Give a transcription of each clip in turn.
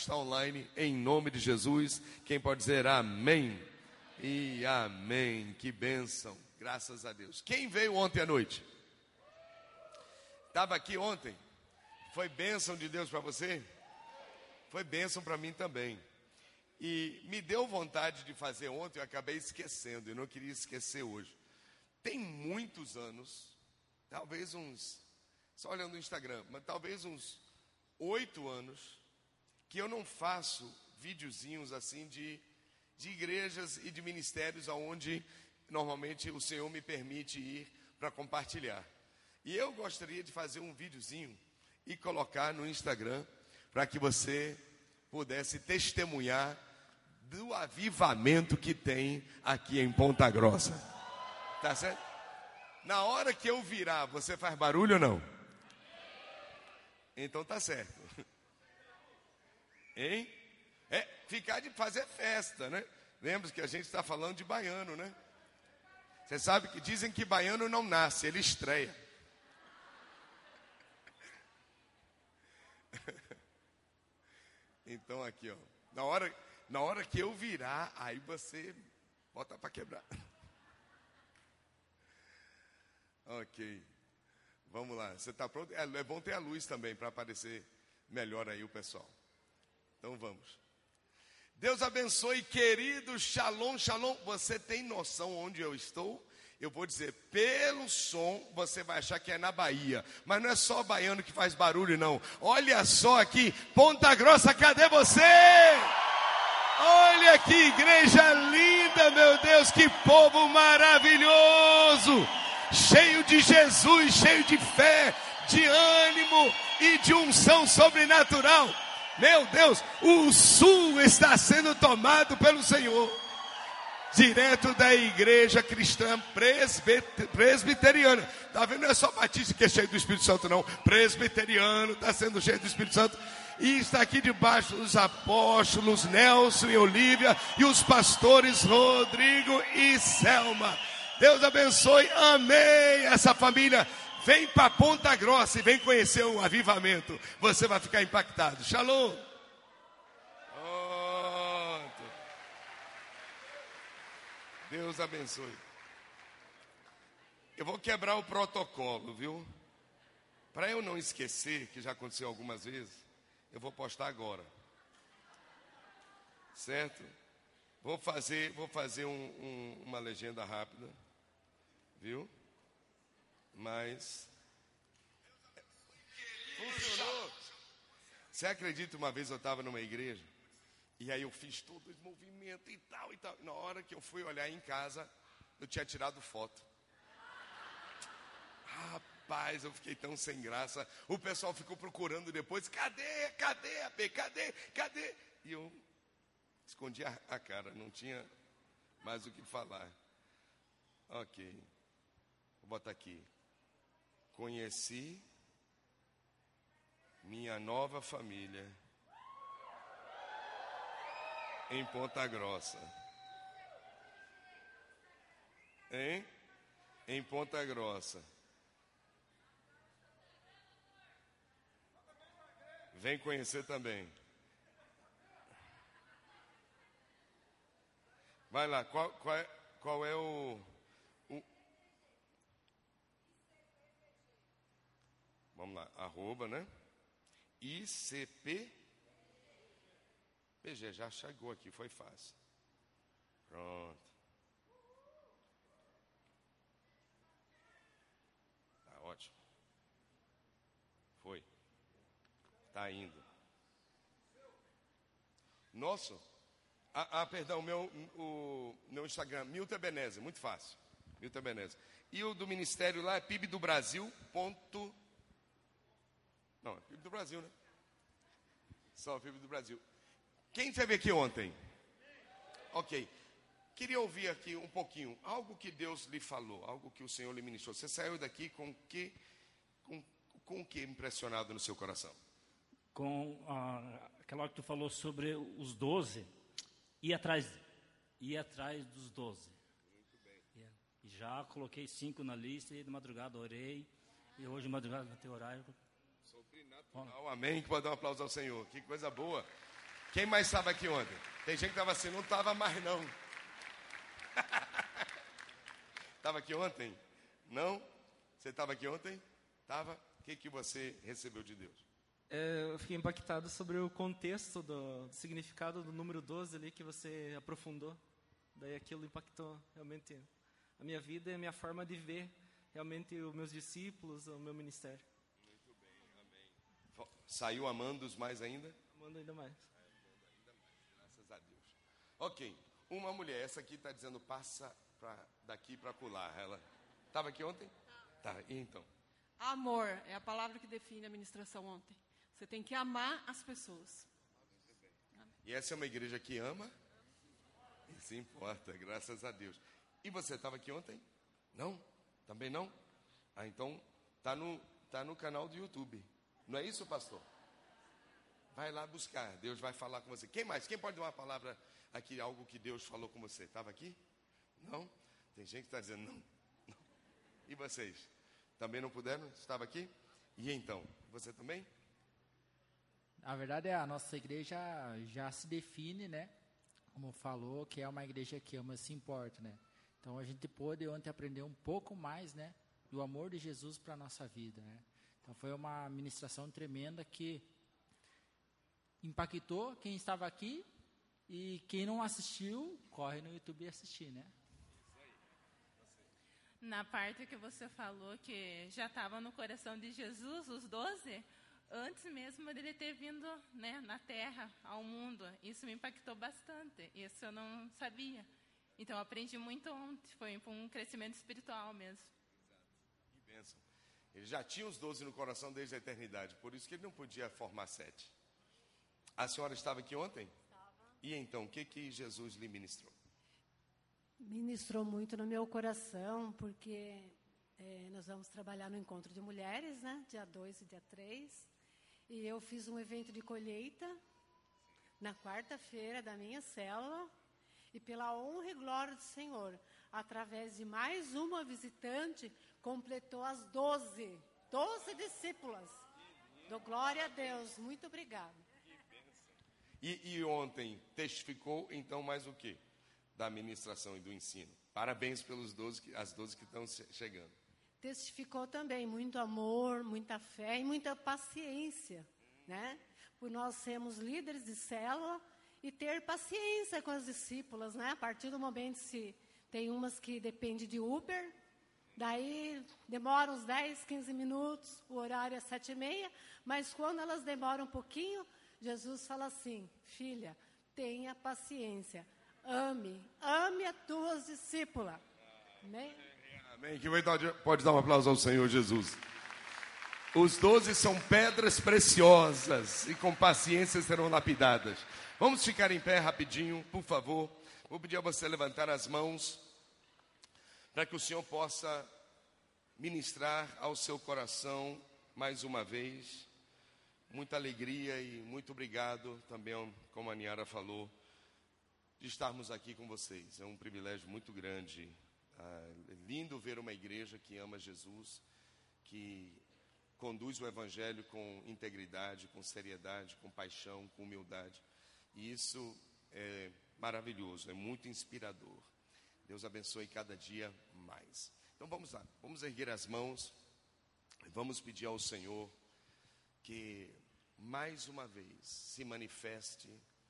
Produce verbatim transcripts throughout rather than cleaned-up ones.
está online, em nome de Jesus. Quem pode dizer amém? E amém. Que bênção. Graças a Deus. Quem veio ontem à noite? Estava aqui ontem? Foi bênção de Deus para você? Foi bênção para mim também. E me deu vontade de fazer ontem, eu acabei esquecendo, eu não queria esquecer hoje. Tem muitos anos, talvez uns, só olhando o Instagram, mas talvez uns oito anos, que eu não faço videozinhos assim de, de igrejas e de ministérios aonde normalmente o Senhor me permite ir para compartilhar. E eu gostaria de fazer um videozinho e colocar no Instagram para que você pudesse testemunhar do avivamento que tem aqui em Ponta Grossa. Tá certo? Na hora que eu virar, você faz barulho ou não? Então tá certo. Hein? É, ficar de fazer festa, né? Lembra que a gente está falando de baiano, né? Você sabe que dizem que baiano não nasce, ele estreia. Então aqui, ó, na hora, na hora que eu virar, aí você bota para quebrar. Ok, vamos lá, você está pronto? É, é bom ter a luz também para aparecer melhor aí o pessoal. Então vamos. Deus abençoe, querido, shalom, shalom. Você tem noção onde eu estou? Eu vou dizer, pelo som, você vai achar que é na Bahia. Mas não é só baiano que faz barulho, não. Olha só aqui, Ponta Grossa, cadê você? Olha que igreja linda, meu Deus, que povo maravilhoso. Cheio de Jesus, cheio de fé, de ânimo e de unção sobrenatural. Meu Deus, o sul está sendo tomado pelo Senhor. Direto da igreja cristã presbiteriana. Está vendo? Não é só batista que é cheio do Espírito Santo, não. Presbiteriano está sendo cheio do Espírito Santo. E está aqui debaixo os apóstolos Nelson e Olívia e os pastores Rodrigo e Selma. Deus abençoe, amém. Essa família vem para Ponta Grossa e vem conhecer o avivamento. Você vai ficar impactado. Shalom. Deus abençoe. Eu vou quebrar o protocolo, viu? Para eu não esquecer, que já aconteceu algumas vezes, eu vou postar agora. Certo? Vou fazer, vou fazer um, um, uma legenda rápida, viu? Mas funcionou. Você acredita, uma vez eu estava numa igreja, e aí eu fiz todo esse movimento e tal e tal. Na hora que eu fui olhar em casa, eu tinha tirado foto. Rapaz, eu fiquei tão sem graça. O pessoal ficou procurando depois. Cadê? Cadê a B? Cadê? Cadê? E eu escondi a, a cara. Não tinha mais o que falar. Ok. Vou botar aqui. Conheci minha nova família em Ponta Grossa. Hein? Em Ponta Grossa. Vem conhecer também. Vai lá, qual, qual, é, qual é o, o... Vamos lá, arroba, né? I C P P G, já chegou aqui, foi fácil. Pronto. Tá ótimo. Foi. Tá indo. Nosso? Ah, ah perdão, meu, o meu Instagram, Milton Ebenezer, muito fácil. Milton Ebenezer. E o do ministério lá é P I B do Brasil. Ponto... Não, é P I B do Brasil, né? Só P I B do Brasil. Quem esteve aqui ontem? Ok. Queria ouvir aqui um pouquinho. Algo que Deus lhe falou, algo que o Senhor lhe ministrou. Você saiu daqui com que, com, com o que impressionado no seu coração? Com ah, aquela hora que tu falou sobre os doze, ir atrás, ir atrás dos doze. Muito bem. E já coloquei cinco na lista e de madrugada orei. E hoje de madrugada vai ter horário. Sobrenatural, amém. Que pode dar um aplauso ao Senhor. Que coisa boa. Quem mais estava aqui ontem? Tem gente que estava assim, não estava mais não. Estava aqui ontem? Não? Você estava aqui ontem? Estava? O que, que você recebeu de Deus? É, eu fiquei impactado sobre o contexto do, do significado do número doze ali que você aprofundou. Daí aquilo impactou realmente a minha vida e a minha forma de ver realmente os meus discípulos, o meu ministério. Muito bem, amém. Saiu amando-os mais ainda? Amando ainda mais. Amando ainda mais, graças a Deus. Ok, uma mulher, essa aqui está dizendo passa pra, daqui para colar. Ela estava aqui ontem? Tá, e então? Amor é a palavra que define a ministração ontem. Você tem que amar as pessoas. E essa é uma igreja que ama? Isso importa, graças a Deus. E você estava aqui ontem? Não? Também não? Ah, então tá no, tá no canal do YouTube. Não é isso, pastor? Vai lá buscar, Deus vai falar com você. Quem mais? Quem pode dar uma palavra aqui, algo que Deus falou com você? Estava aqui? Não? Tem gente que está dizendo não, não. E vocês? Também não puderam? Estava aqui? E então? Você também? Na verdade, a nossa igreja já se define, né? Como falou, que é uma igreja que ama e se importa, né? Então, a gente pôde ontem aprender um pouco mais, né? Do amor de Jesus para a nossa vida, né? Então, foi uma ministração tremenda que impactou quem estava aqui e quem não assistiu, corre no YouTube e assistir, né? Na parte que você falou que já estava no coração de Jesus, os doze, antes mesmo dele ter vindo, né, na terra, ao mundo. Isso me impactou bastante. Isso eu não sabia. Então, eu aprendi muito ontem. Foi um crescimento espiritual mesmo. Exato. Que bênção. Ele já tinha os doze no coração desde a eternidade. Por isso que ele não podia formar sete. A senhora estava aqui ontem? Estava. E então, o que, que Jesus lhe ministrou? Ministrou muito no meu coração, porque é, nós vamos trabalhar no Encontro de Mulheres, né? Dia dois e dia três. E eu fiz um evento de colheita na quarta-feira da minha célula. E pela honra e glória do Senhor, através de mais uma visitante, completou as doze. Doze discípulas. Dou glória a Deus. Muito obrigada. E, e ontem testificou, então, mais o quê? Da administração e do ensino. Parabéns pelos doze, as doze que estão chegando. Testificou também muito amor, muita fé e muita paciência, né? Por nós sermos líderes de célula e ter paciência com as discípulas, né? A partir do momento se tem umas que dependem de Uber, daí demora uns dez, quinze minutos, o horário é sete e meia, mas quando elas demoram um pouquinho, Jesus fala assim, filha, tenha paciência, ame, ame as tuas discípulas. Amém? Amém. Que pode dar um aplauso ao Senhor Jesus. Os doze são pedras preciosas e com paciência serão lapidadas. Vamos ficar em pé rapidinho, por favor. Vou pedir a você levantar as mãos para que o Senhor possa ministrar ao seu coração mais uma vez. Muita alegria e muito obrigado também, como a Niara falou, de estarmos aqui com vocês. É um privilégio muito grande. Ah, é lindo ver uma igreja que ama Jesus, que conduz o evangelho com integridade, com seriedade, com paixão, com humildade. E isso é maravilhoso, é muito inspirador. Deus abençoe cada dia mais. Então vamos lá, vamos erguer as mãos e vamos pedir ao Senhor que mais uma vez se manifeste,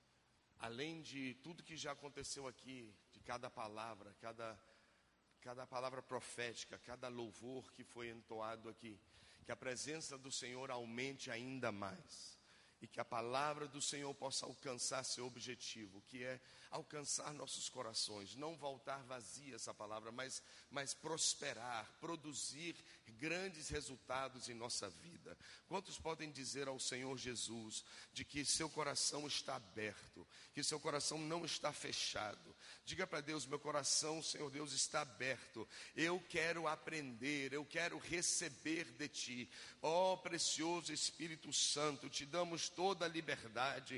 além de tudo que já aconteceu aqui, de cada palavra, cada, cada palavra profética, cada louvor que foi entoado aqui, que a presença do Senhor aumente ainda mais. E que a palavra do Senhor possa alcançar seu objetivo, que é alcançar nossos corações, não voltar vazia essa palavra, mas, mas prosperar, produzir grandes resultados em nossa vida. Quantos podem dizer ao Senhor Jesus de que seu coração está aberto, que seu coração não está fechado? Diga para Deus, meu coração, Senhor Deus, está aberto. Eu quero aprender, eu quero receber de Ti. Ó precioso Espírito Santo, te damos toda a liberdade.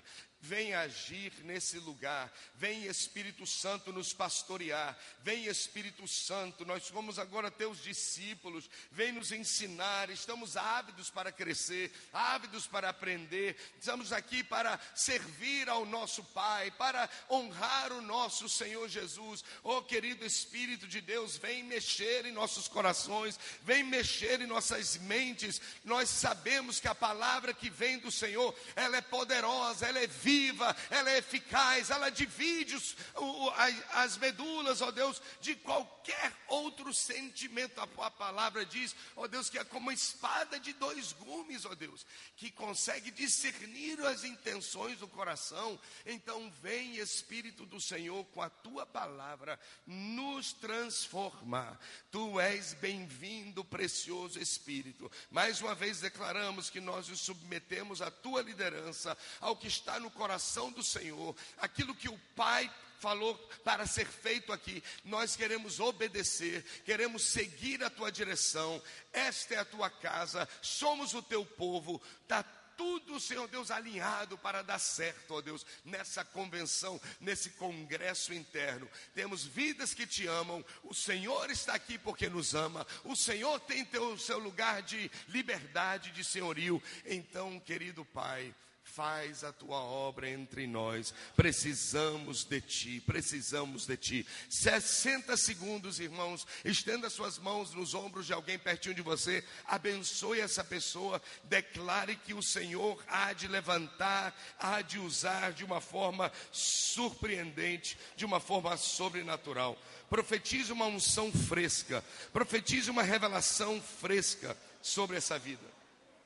vem agir nesse lugar. Vem Espírito Santo nos pastorear. Vem Espírito Santo, nós somos agora teus discípulos. Vem nos ensinar, estamos ávidos para crescer, ávidos para aprender. Estamos aqui para servir ao nosso Pai, para honrar o nosso Senhor Jesus. Oh, querido Espírito de Deus, vem mexer em nossos corações, vem mexer em nossas mentes. Nós sabemos que a palavra que vem do Senhor, ela é poderosa, ela é viva, ela é eficaz, ela divide os, o, as, as medulas, ó Deus, de qualquer outro sentimento. A, a palavra diz, ó Deus, que é como uma espada de dois gumes, ó Deus, que consegue discernir as intenções do coração. Então vem Espírito do Senhor com a tua palavra nos transformar. Tu és bem-vindo, precioso Espírito. Mais uma vez declaramos que nós nos submetemos à tua liderança, ao que está no coração do Senhor, aquilo que o Pai falou para ser feito aqui. Nós queremos obedecer, queremos seguir a tua direção. Esta é a tua casa, somos o teu povo. Está tudo, Senhor Deus, alinhado para dar certo, ó Deus, nessa convenção, nesse congresso interno. Temos vidas que te amam. O Senhor está aqui porque nos ama. O Senhor tem o seu lugar de liberdade, de senhorio. Então, querido Pai, faz a tua obra entre nós. Precisamos de ti, precisamos de ti. sessenta segundos, irmãos. Estenda suas mãos nos ombros de alguém pertinho de você. Abençoe essa pessoa. Declare que o Senhor há de levantar, há de usar de uma forma surpreendente, de uma forma sobrenatural. Profetize uma unção fresca. Profetize uma revelação fresca sobre essa vida.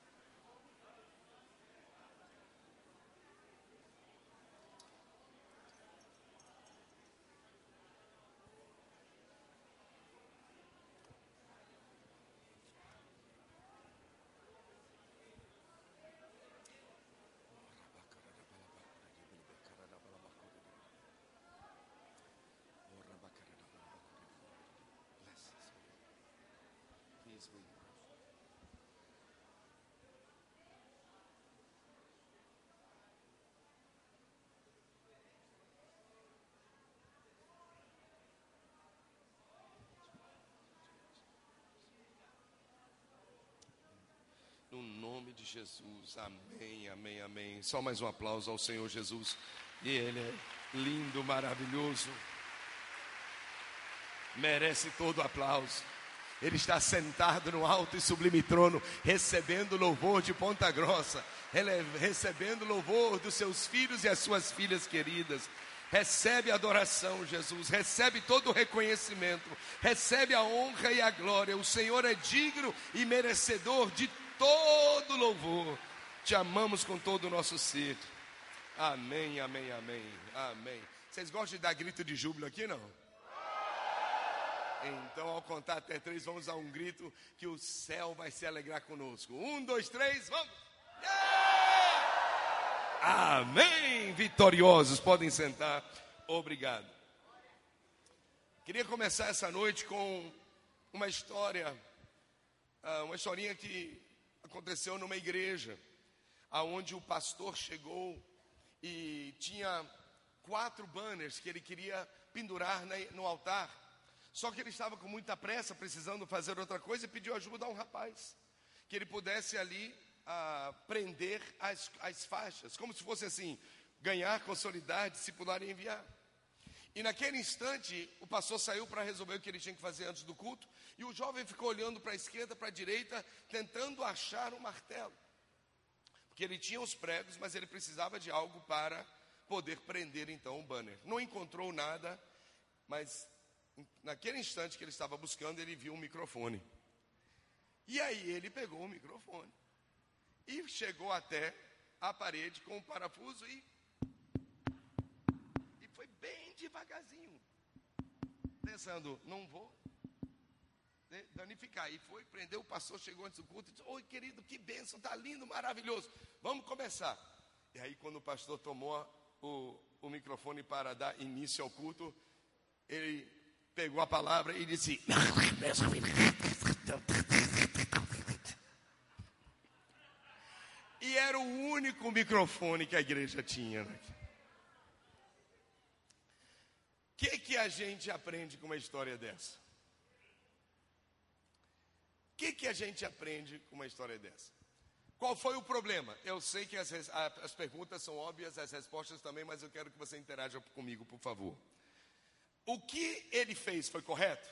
No nome de Jesus, amém, amém, amém. Só mais um aplauso ao Senhor Jesus. E Ele é lindo, maravilhoso. Merece todo aplauso. Ele está sentado no alto e sublime trono, recebendo louvor de Ponta Grossa, recebendo louvor dos seus filhos e as suas filhas queridas. Recebe a adoração, Jesus, recebe todo o reconhecimento, recebe a honra e a glória. O Senhor é digno e merecedor de todo louvor. Te amamos com todo o nosso ser. Amém, amém, amém, amém. Vocês gostam de dar grito de júbilo aqui, não? Então, ao contar até três, vamos dar um grito que o céu vai se alegrar conosco. Um, dois, três, vamos! Yeah! Amém! Vitoriosos, podem sentar. Obrigado. Queria começar essa noite com uma história, uma historinha que aconteceu numa igreja, aonde o pastor chegou e tinha quatro banners que ele queria pendurar no altar. Só que ele estava com muita pressa, precisando fazer outra coisa, e pediu ajuda a um rapaz, que ele pudesse ali ah, prender as, as faixas, como se fosse assim, ganhar, consolidar, discipular e enviar. E naquele instante, o pastor saiu para resolver o que ele tinha que fazer antes do culto, e o jovem ficou olhando para a esquerda, para a direita, tentando achar um martelo. Porque ele tinha os pregos, mas ele precisava de algo para poder prender então o banner. Não encontrou nada, mas naquele instante que ele estava buscando, ele viu um microfone. E aí ele pegou o microfone e chegou até a parede com o parafuso e, e foi bem devagarzinho, pensando, não vou danificar. E foi, prendeu, o pastor chegou antes do culto e disse, oi querido, que bênção, está lindo, maravilhoso, vamos começar. E aí quando o pastor tomou o, o microfone para dar início ao culto, ele pegou a palavra e disse, e era o único microfone que a igreja tinha. O que, que a gente aprende com uma história dessa? O que, que a gente aprende com uma história dessa? Qual foi o problema? Eu sei que as, as perguntas são óbvias, as respostas também, mas eu quero que você interaja comigo, por favor. O que ele fez foi correto?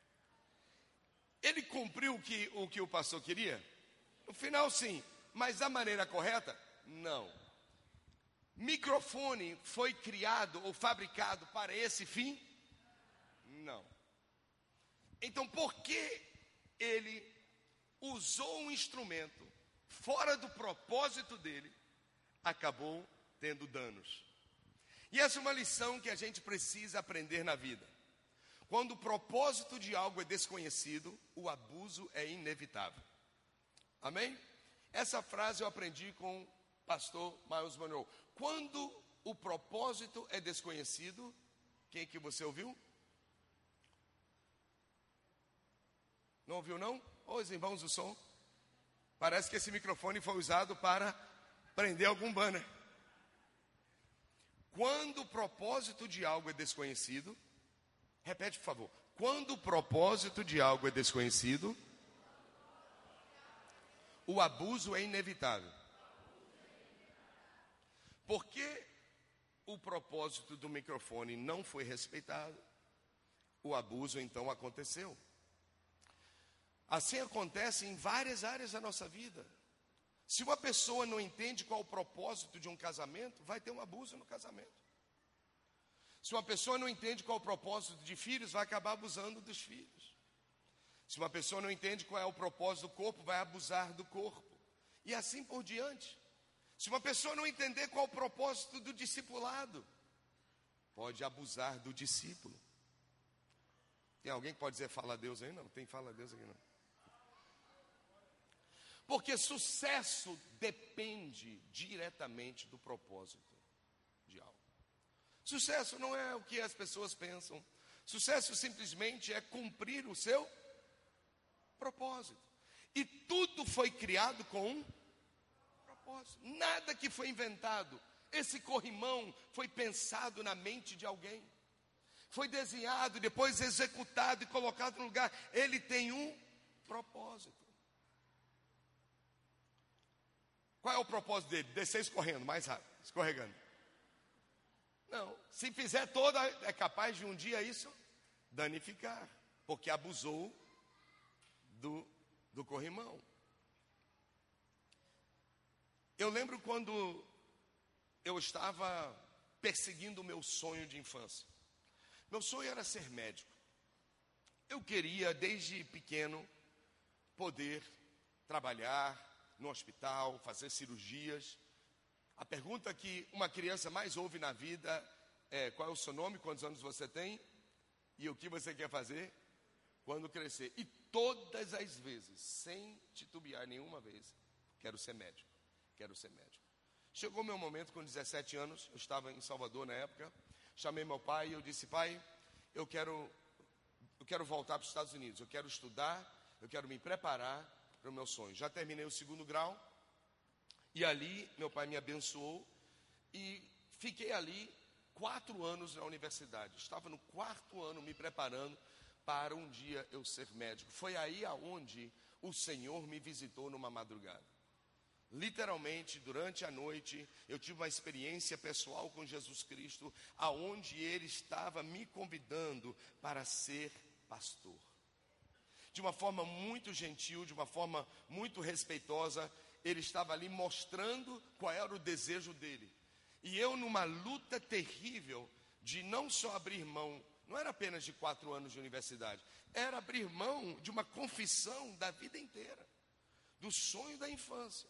Ele cumpriu o que o, que o pastor queria? No final, sim. Mas da maneira correta? Não. Microfone foi criado ou fabricado para esse fim? Não. Então, por que ele usou um instrumento fora do propósito dele, acabou tendo danos? E essa é uma lição que a gente precisa aprender na vida. Quando o propósito de algo é desconhecido, o abuso é inevitável. Amém? Essa frase eu aprendi com o pastor Miles Monroe. Quando o propósito é desconhecido, quem que você ouviu? Não ouviu não? Ô, os irmãos do som. Parece que esse microfone foi usado para prender algum banner. Quando o propósito de algo é desconhecido, repete por favor. Quando o propósito de algo é desconhecido, o abuso é inevitável. Porque o propósito do microfone não foi respeitado, o abuso então aconteceu. Assim acontece em várias áreas da nossa vida. Se uma pessoa não entende qual o propósito de um casamento, vai ter um abuso no casamento. Se uma pessoa não entende qual o propósito de filhos, vai acabar abusando dos filhos. Se uma pessoa não entende qual é o propósito do corpo, vai abusar do corpo. E assim por diante. Se uma pessoa não entender qual o propósito do discipulado, pode abusar do discípulo. Tem alguém que pode dizer fala a Deus aí? Não, tem fala a Deus aqui não. Porque sucesso depende diretamente do propósito de algo. Sucesso não é o que as pessoas pensam. Sucesso simplesmente é cumprir o seu propósito. E tudo foi criado com um propósito. Nada que foi inventado. Esse corrimão foi pensado na mente de alguém. Foi desenhado, depois executado e colocado no lugar. Ele tem um propósito. Qual é o propósito dele? Descer escorrendo, mais rápido, escorregando. Não, se fizer toda, é capaz de um dia isso danificar, porque abusou do, do corrimão. Eu lembro quando eu estava perseguindo o meu sonho de infância. Meu sonho era ser médico. Eu queria, desde pequeno, poder trabalhar no hospital, fazer cirurgias. A pergunta que uma criança mais ouve na vida é: qual é o seu nome, quantos anos você tem e o que você quer fazer quando crescer? E todas as vezes, sem titubear nenhuma vez, quero ser médico, quero ser médico. Chegou o meu momento, com dezessete anos, eu estava em Salvador na época, chamei meu pai e eu disse: pai, eu quero, eu quero voltar para os Estados Unidos, eu quero estudar, eu quero me preparar para o meu sonho. Já terminei o segundo grau, e ali meu pai me abençoou, e fiquei ali quatro anos na universidade. Estava no quarto ano me preparando para um dia eu ser médico. Foi aí aonde o Senhor me visitou numa madrugada. Literalmente, durante a noite, eu tive uma experiência pessoal com Jesus Cristo, aonde Ele estava me convidando para ser pastor. De uma forma muito gentil, de uma forma muito respeitosa, Ele estava ali mostrando qual era o desejo dele. E eu, numa luta terrível de não só abrir mão, não era apenas de quatro anos de universidade, era abrir mão de uma confissão da vida inteira, do sonho da infância.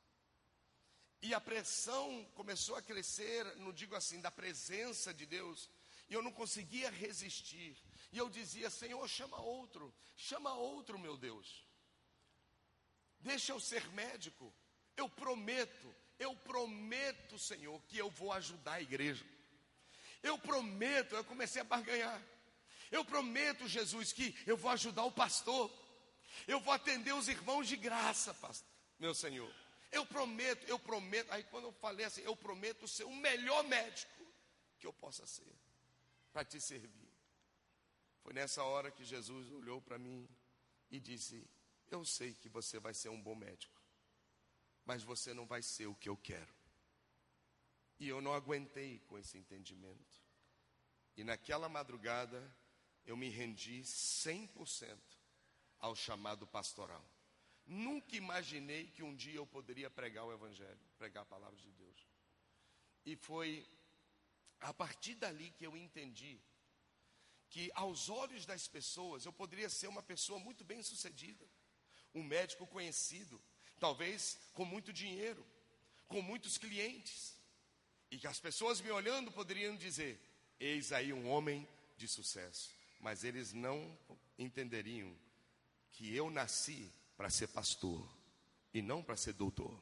E a pressão começou a crescer, não digo assim, da presença de Deus, e eu não conseguia resistir. E eu dizia: Senhor, chama outro, chama outro, meu Deus. Deixa eu ser médico. Eu prometo, eu prometo, Senhor, que eu vou ajudar a igreja. Eu prometo, eu comecei a barganhar. Eu prometo, Jesus, que eu vou ajudar o pastor. Eu vou atender os irmãos de graça, pastor, meu Senhor. eu prometo, eu prometo. Aí quando eu falei assim, eu prometo ser o melhor médico que eu possa ser, para te servir. Foi nessa hora que Jesus olhou para mim e disse: eu sei que você vai ser um bom médico, mas você não vai ser o que eu quero. E eu não aguentei com esse entendimento. E naquela madrugada, eu me rendi cem por cento ao chamado pastoral. Nunca imaginei que um dia eu poderia pregar o Evangelho, pregar a palavra de Deus. E foi a partir dali que eu entendi que aos olhos das pessoas eu poderia ser uma pessoa muito bem sucedida, um médico conhecido, talvez com muito dinheiro, com muitos clientes, e que as pessoas me olhando poderiam dizer: eis aí um homem de sucesso. Mas eles não entenderiam que eu nasci para ser pastor e não para ser doutor.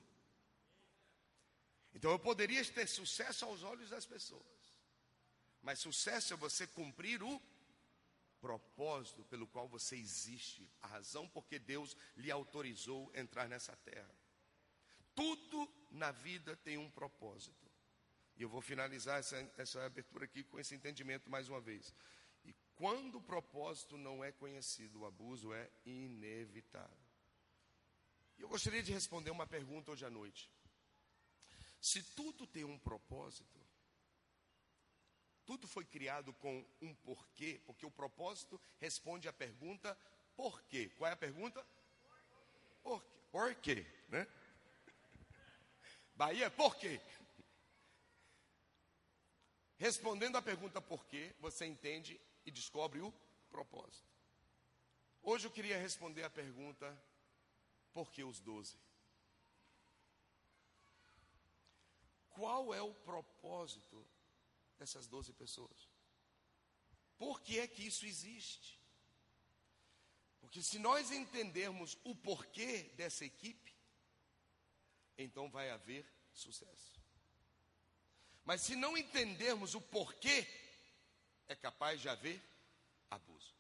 Então eu poderia ter sucesso aos olhos das pessoas, mas sucesso é você cumprir o propósito pelo qual você existe, a razão porque Deus lhe autorizou entrar nessa terra. Tudo na vida tem um propósito. E eu vou finalizar essa, essa abertura aqui com esse entendimento mais uma vez. E quando o propósito não é conhecido, o abuso é inevitável. E eu gostaria de responder uma pergunta hoje à noite. Se tudo tem um propósito, tudo foi criado com um porquê, porque o propósito responde à pergunta por quê. Qual é a pergunta? Por quê? Por quê, né? Bahia, por quê? Respondendo à pergunta por quê, você entende e descobre o propósito. Hoje eu queria responder a pergunta: por que os doze? Qual é o propósito dessas doze pessoas? Por que é que isso existe? Porque se nós entendermos o porquê dessa equipe, então vai haver sucesso. Mas se não entendermos o porquê, é capaz de haver abuso.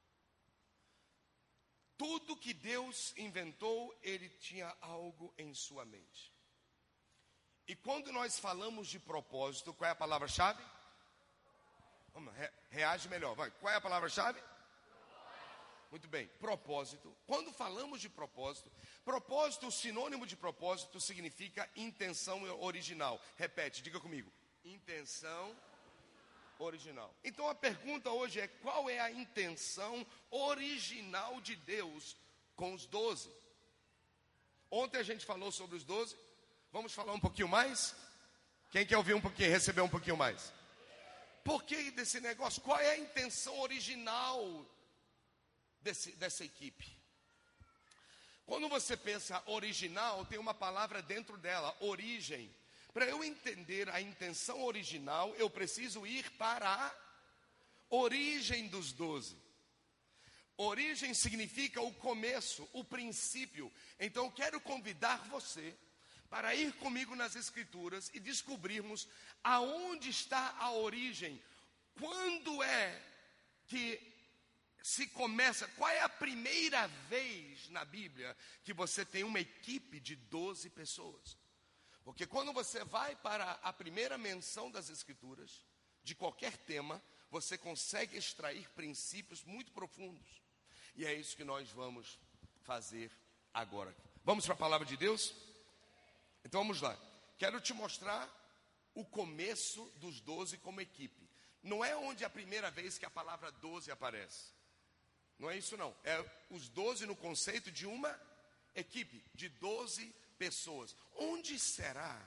Tudo que Deus inventou, Ele tinha algo em sua mente. E quando nós falamos de propósito, qual é a palavra-chave? Vamos, re, reage melhor, vai. Qual é a palavra-chave? Muito bem, propósito. Quando falamos de propósito, propósito, o sinônimo de propósito significa intenção original. Repete, diga comigo. Intenção original. Então a pergunta hoje é: qual é a intenção original de Deus com os doze? Ontem a gente falou sobre os doze. Vamos falar um pouquinho mais? Quem quer ouvir um pouquinho, receber um pouquinho mais? Por que desse negócio? Qual é a intenção original desse, dessa equipe? Quando você pensa original, tem uma palavra dentro dela, origem. Para eu entender a intenção original, eu preciso ir para a origem dos doze. Origem significa o começo, o princípio. Então eu quero convidar você para ir comigo nas Escrituras e descobrirmos aonde está a origem. Quando é que se começa, qual é a primeira vez na Bíblia que você tem uma equipe de doze pessoas? Porque quando você vai para a primeira menção das Escrituras, de qualquer tema, você consegue extrair princípios muito profundos. E é isso que nós vamos fazer agora. Vamos para a palavra de Deus? Então vamos lá. Quero te mostrar o começo dos doze como equipe. Não é onde é a primeira vez que a palavra doze aparece. Não é isso não. É os doze no conceito de uma equipe, de doze pessoas. Onde será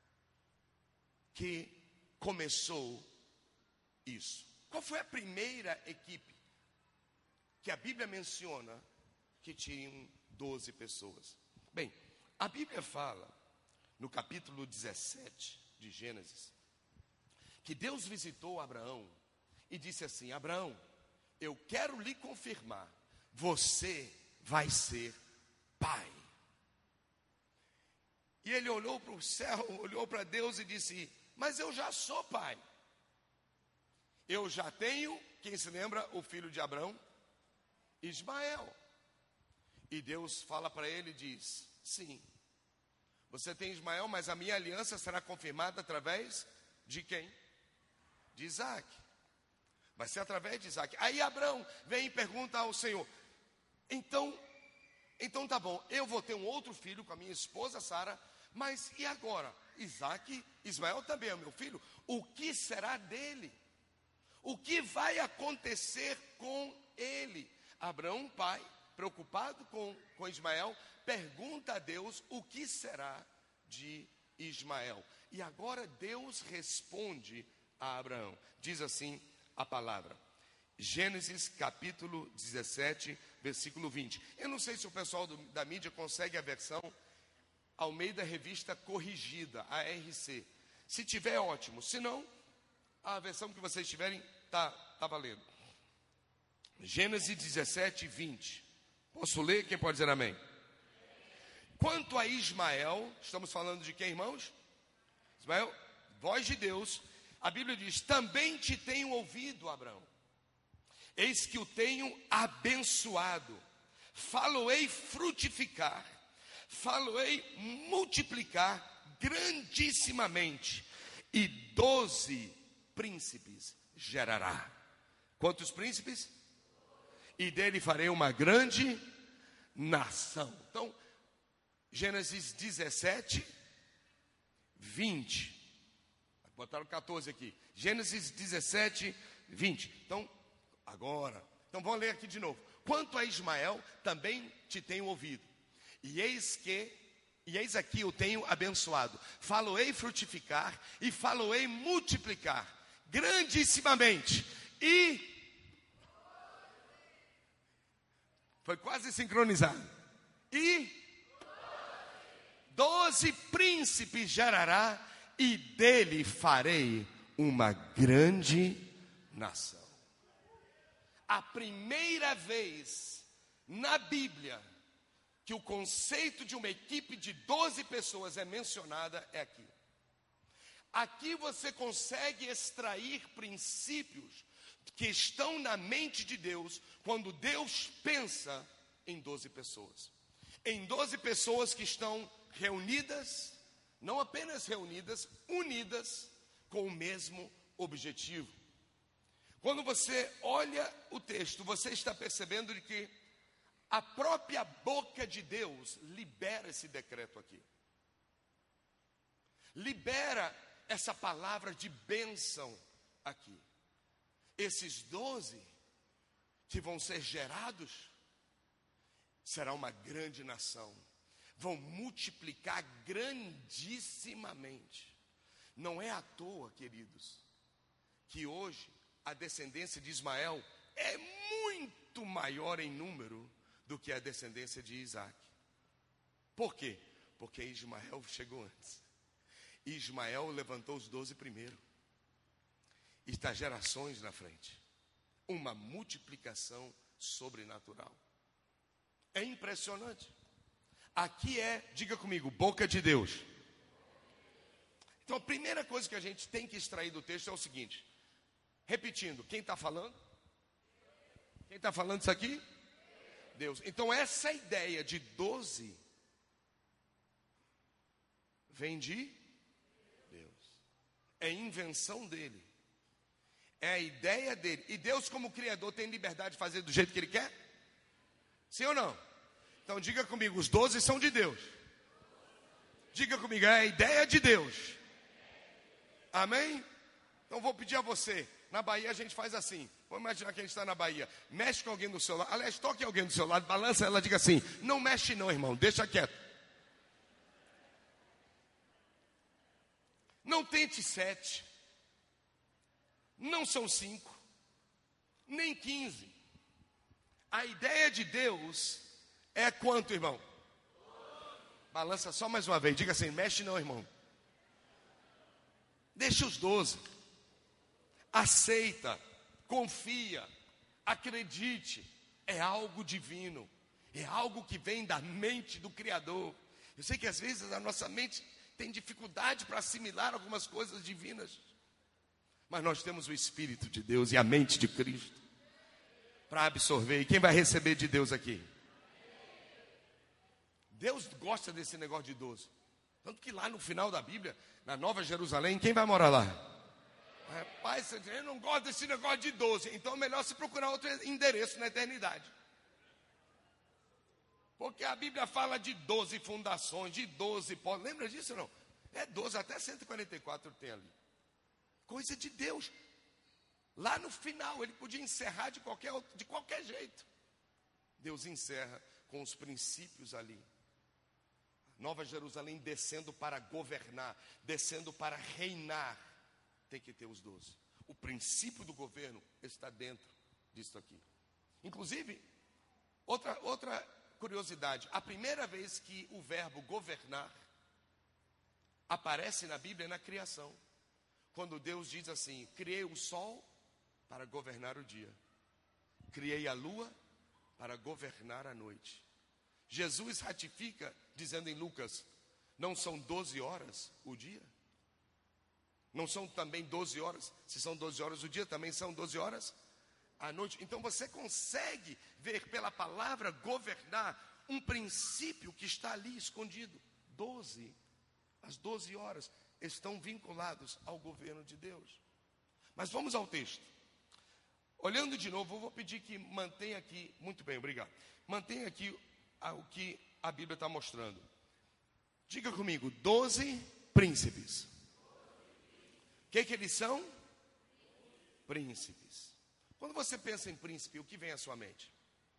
que começou isso? Qual foi a primeira equipe que a Bíblia menciona que tinham doze pessoas? Bem, a Bíblia fala no capítulo dezessete de Gênesis que Deus visitou Abraão e disse assim: Abraão, eu quero lhe confirmar, você vai ser pai. E ele olhou para o céu, olhou para Deus e disse: mas eu já sou pai. Eu já tenho, quem se lembra, o filho de Abraão? Ismael. E Deus fala para ele e diz: sim, Você tem Ismael, mas a minha aliança será confirmada através de quem? De Isaac. Vai ser através de Isaac. Aí Abraão vem e pergunta ao Senhor: Então, então tá bom, eu vou ter um outro filho com a minha esposa Sara, mas e agora? Isaac, Ismael também é meu filho. O que será dele? O que vai acontecer com ele? Abraão, pai, preocupado com, com Ismael, pergunta a Deus o que será de Ismael. E agora Deus responde a Abraão. Diz assim a palavra. Gênesis capítulo dezessete, versículo vinte. Eu não sei se o pessoal do, da mídia consegue a versão Almeida Revista Corrigida, a R C. Se tiver, ótimo. Se não, a versão que vocês tiverem, tá, tá valendo. Gênesis dezessete, vinte. Posso ler? Quem pode dizer amém? Quanto a Ismael, estamos falando de quem, irmãos? Ismael, voz de Deus. A Bíblia diz: também te tenho ouvido, Abraão. Eis que o tenho abençoado. Falo-ei frutificar. Falo-ei multiplicar grandissimamente. E doze príncipes gerará. Quantos príncipes? E dele farei uma grande nação. Então, Gênesis dezessete, vinte. Botaram catorze aqui. Gênesis dezessete, vinte. Então, agora. Então, vamos ler aqui de novo. Quanto a Ismael, também te tenho ouvido. E eis que, e eis aqui eu tenho abençoado. Falo-ei frutificar e falo-ei multiplicar grandissimamente. E foi quase sincronizado. E doze príncipes gerará, e dele farei uma grande nação. A primeira vez na Bíblia que o conceito de uma equipe de doze pessoas é mencionada é aqui. Aqui você consegue extrair princípios que estão na mente de Deus quando Deus pensa em doze pessoas. Em doze pessoas que estão reunidas, não apenas reunidas, unidas com o mesmo objetivo. Quando você olha o texto, você está percebendo de que a própria boca de Deus libera esse decreto aqui. Libera essa palavra de bênção aqui. Esses doze que vão ser gerados será uma grande nação. Vão multiplicar grandissimamente. Não é à toa, queridos, que hoje a descendência de Ismael é muito maior em número do que a descendência de Isaac. Por quê? Porque Ismael chegou antes. Ismael levantou os doze primeiro. Está gerações na frente. Uma multiplicação sobrenatural. É impressionante. Aqui é, diga comigo, boca de Deus. Então a primeira coisa que a gente tem que extrair do texto é o seguinte. Repetindo, quem está falando? Quem está falando isso aqui? Deus. Então essa ideia de doze vem de Deus. É invenção dele. É a ideia dele. E Deus, como Criador, tem liberdade de fazer do jeito que Ele quer? Sim ou não? Então diga comigo, os doze são de Deus. Diga comigo, é a ideia de Deus. Amém? Então vou pedir a você. Na Bahia a gente faz assim. Vamos imaginar que a gente está na Bahia. Mexe com alguém do seu lado. Aliás, toque alguém do seu lado, balança ela, diga assim: não mexe não, irmão, deixa quieto. Não tente sete. Não são cinco. Nem quinze. A ideia de Deus é quanto, irmão? Balança só mais uma vez. Diga assim: mexe não, irmão. Deixa os doze. Aceita. Confia. Acredite. É algo divino. É algo que vem da mente do Criador. Eu sei que às vezes a nossa mente tem dificuldade para assimilar algumas coisas divinas. Mas nós temos o Espírito de Deus e a mente de Cristo para absorver. E quem vai receber de Deus aqui? Deus gosta desse negócio de doze. Tanto que lá no final da Bíblia, na Nova Jerusalém, quem vai morar lá? Rapaz, eu não gosto desse negócio de doze. Então é melhor se procurar outro endereço na eternidade. Porque a Bíblia fala de doze fundações, de doze povos. Lembra disso ou não? É doze, até cento e quarenta e quatro tem ali. Coisa de Deus. Lá no final, ele podia encerrar de qualquer, de qualquer jeito. Deus encerra com os princípios ali. Nova Jerusalém descendo para governar, descendo para reinar. Tem que ter os doze. O princípio do governo está dentro disso aqui. Inclusive, outra, outra curiosidade. A primeira vez que o verbo governar aparece na Bíblia é na criação. Quando Deus diz assim, criei o sol para governar o dia. Criei a lua para governar a noite. Jesus ratifica, dizendo em Lucas, não são doze horas o dia? Não são também doze horas? Se são doze horas o dia, também são doze horas a noite. Então você consegue ver pela palavra governar um princípio que está ali escondido. doze, as doze horas estão vinculados ao governo de Deus. Mas vamos ao texto. Olhando de novo, eu vou pedir que mantenha aqui, muito bem, obrigado. Mantenha aqui o que a Bíblia está mostrando. Diga comigo, doze príncipes. O que que eles são? Príncipes. Quando você pensa em príncipe, o que vem à sua mente?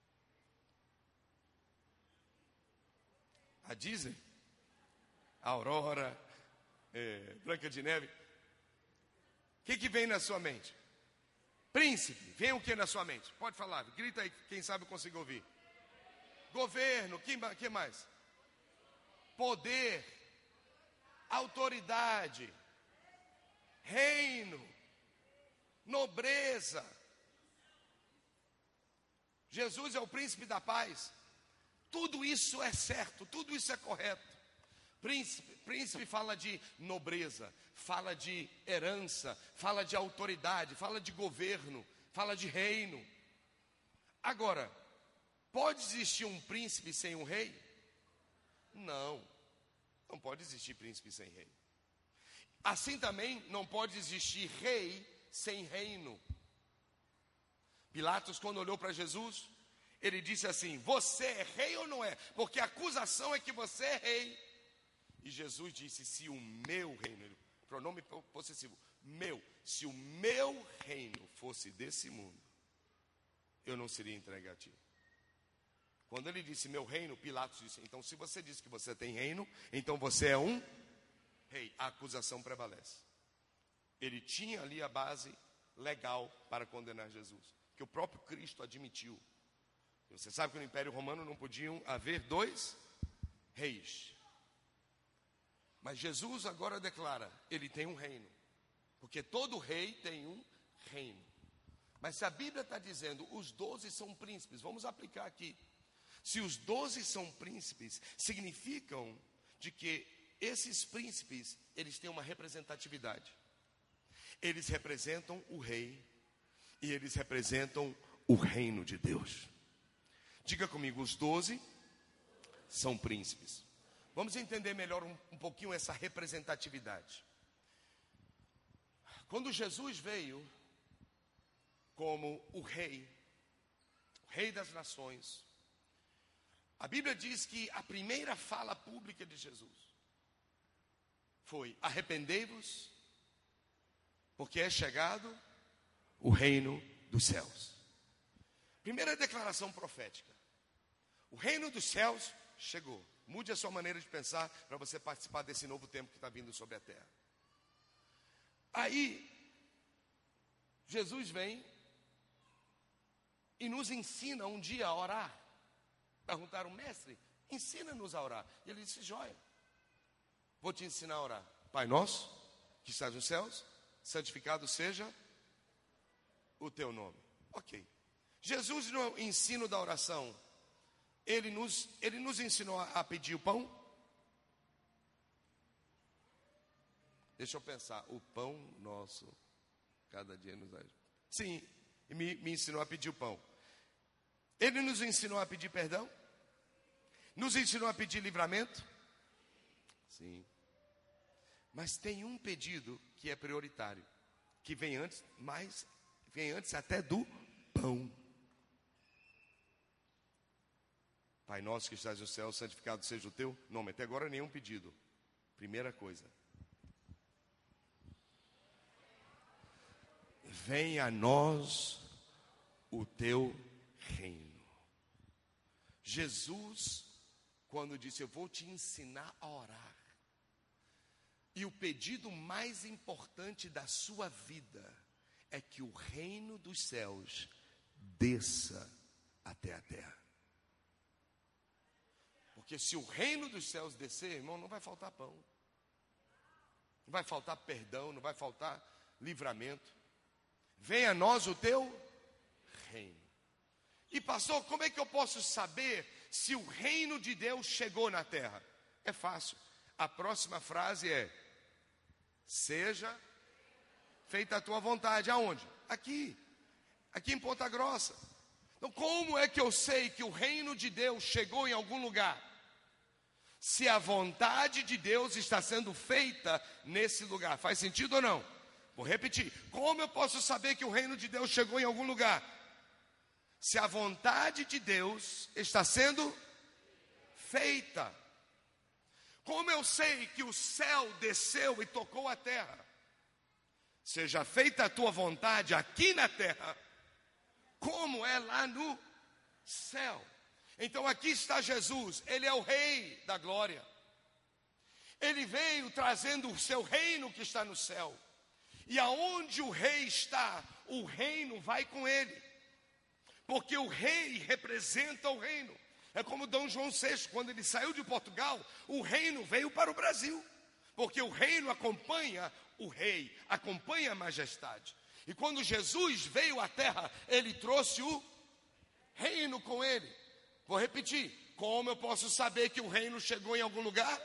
A Disney? A Aurora? É, Branca de Neve? O que que vem na sua mente? Príncipe, vem o que na sua mente? Pode falar, grita aí, quem sabe eu consigo ouvir. Governo, que, que mais? Poder, autoridade, reino, nobreza. Jesus é o príncipe da paz. Tudo isso é certo, tudo isso é correto. Príncipe, príncipe fala de nobreza, fala de herança, fala de autoridade, fala de governo, fala de reino. Agora, pode existir um príncipe sem um rei? Não, não pode existir príncipe sem rei. Assim também não pode existir rei sem reino. Pilatos, quando olhou para Jesus, ele disse assim, você é rei ou não é? Porque a acusação é que você é rei. E Jesus disse, se o meu reino, pronome possessivo, meu, se o meu reino fosse desse mundo, eu não seria entregue a ti. Quando ele disse meu reino, Pilatos disse, então se você disse que você tem reino, então você é um rei. A acusação prevalece. Ele tinha ali a base legal para condenar Jesus, que o próprio Cristo admitiu. Você sabe que no Império Romano não podiam haver dois reis. Mas Jesus agora declara, ele tem um reino. Porque todo rei tem um reino. Mas se a Bíblia está dizendo, os doze são príncipes, vamos aplicar aqui. Se os doze são príncipes, significam de que esses príncipes, eles têm uma representatividade. Eles representam o rei e eles representam o reino de Deus. Diga comigo, os doze são príncipes. Vamos entender melhor um, um pouquinho essa representatividade. Quando Jesus veio como o rei, o rei das nações, a Bíblia diz que a primeira fala pública de Jesus foi, arrependei-vos, porque é chegado o reino dos céus. Primeira declaração profética. O reino dos céus chegou. Mude a sua maneira de pensar para você participar desse novo tempo que está vindo sobre a terra. Aí, Jesus vem e nos ensina um dia a orar. Perguntaram, mestre, ensina-nos a orar. E ele disse, joia, vou te ensinar a orar. Pai nosso, que estás nos céus, santificado seja o teu nome. Ok. Jesus, no ensino da oração, Ele nos, ele nos ensinou a pedir o pão? Deixa eu pensar. O pão nosso, cada dia nos dá. Sim, me, me ensinou a pedir o pão. Ele nos ensinou a pedir perdão? Nos ensinou a pedir livramento? Sim. Mas tem um pedido que é prioritário, que vem antes, mais, vem antes até do pão. Pai nosso que estás no céu, santificado seja o teu nome. Até agora nenhum pedido. Primeira coisa. Venha a nós o teu reino. Jesus, quando disse, eu vou te ensinar a orar. E o pedido mais importante da sua vida é que o reino dos céus desça até a terra. Porque se o reino dos céus descer, irmão, não vai faltar pão. Não vai faltar perdão, não vai faltar livramento. Venha a nós o teu reino. E pastor, como é que eu posso saber se o reino de Deus chegou na terra? É fácil. A próxima frase é: seja feita a tua vontade. Aonde? Aqui. Aqui em Ponta Grossa. Então como é que eu sei que o reino de Deus chegou em algum lugar? Se a vontade de Deus está sendo feita nesse lugar. Faz sentido ou não? Vou repetir. Como eu posso saber que o reino de Deus chegou em algum lugar? Se a vontade de Deus está sendo feita. Como eu sei que o céu desceu e tocou a terra? Seja feita a tua vontade aqui na terra, como é lá no céu. Então aqui está Jesus, Ele é o Rei da glória. Ele veio trazendo o seu reino que está no céu. E aonde o Rei está, o reino vai com Ele. Porque o Rei representa o reino. É como Dom João sexto, quando ele saiu de Portugal, o reino veio para o Brasil. Porque o reino acompanha o rei, acompanha a majestade. E quando Jesus veio à terra, ele trouxe o reino com ele. Vou repetir, como eu posso saber que o reino chegou em algum lugar?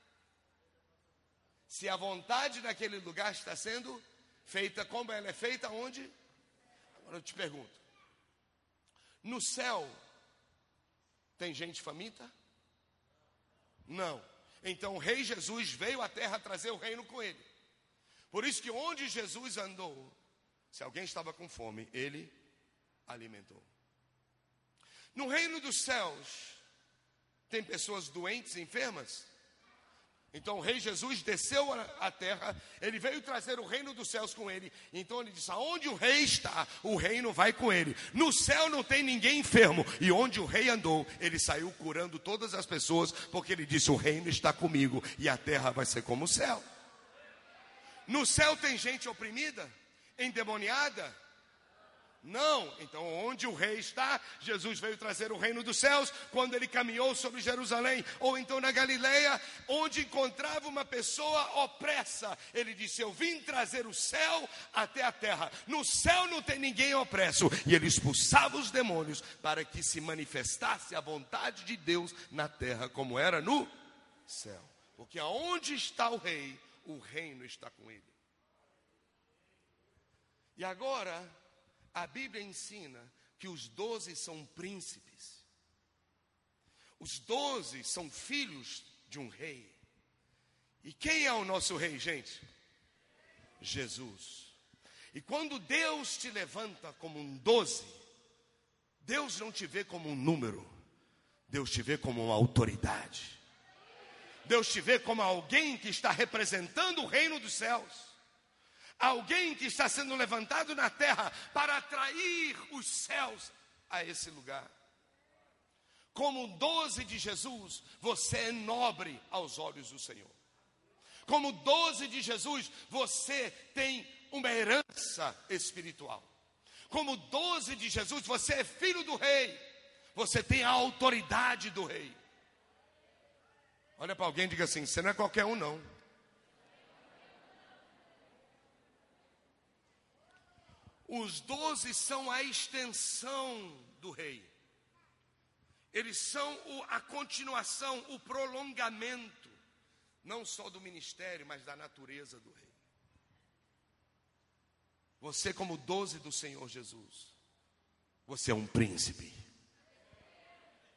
Se a vontade daquele lugar está sendo feita, como ela é feita, onde? Agora eu te pergunto, no céu, tem gente faminta? Não. Então o rei Jesus veio à terra trazer o reino com ele. Por isso que onde Jesus andou, se alguém estava com fome, ele alimentou. No reino dos céus, tem pessoas doentes, enfermas? Então o rei Jesus desceu à terra, ele veio trazer o reino dos céus com ele. Então ele disse, aonde o rei está, o reino vai com ele. No céu não tem ninguém enfermo. E onde o rei andou, ele saiu curando todas as pessoas, porque ele disse, o reino está comigo e a terra vai ser como o céu. No céu tem gente oprimida, endemoniada? Não. Então onde o rei está, Jesus veio trazer o reino dos céus. Quando ele caminhou sobre Jerusalém, ou então na Galileia, onde encontrava uma pessoa opressa, ele disse, eu vim trazer o céu até a terra. No céu não tem ninguém opresso. E ele expulsava os demônios para que se manifestasse a vontade de Deus na terra, como era no céu. Porque aonde está o rei, o reino está com ele. E agora a Bíblia ensina que os doze são príncipes. Os doze são filhos de um rei. E quem é o nosso rei, gente? Jesus. E quando Deus te levanta como um doze, Deus não te vê como um número. Deus te vê como uma autoridade. Deus te vê como alguém que está representando o reino dos céus. Alguém que está sendo levantado na terra para atrair os céus a esse lugar. Como doze de Jesus, você é nobre aos olhos do Senhor. Como doze de Jesus, você tem uma herança espiritual. Como doze de Jesus, você é filho do rei. Você tem a autoridade do rei. Olha para alguém e diga assim, você não é qualquer um não. Os doze são a extensão do rei. Eles são o, a continuação, o prolongamento, não só do ministério, mas da natureza do rei. Você, como doze do Senhor Jesus, você é um príncipe.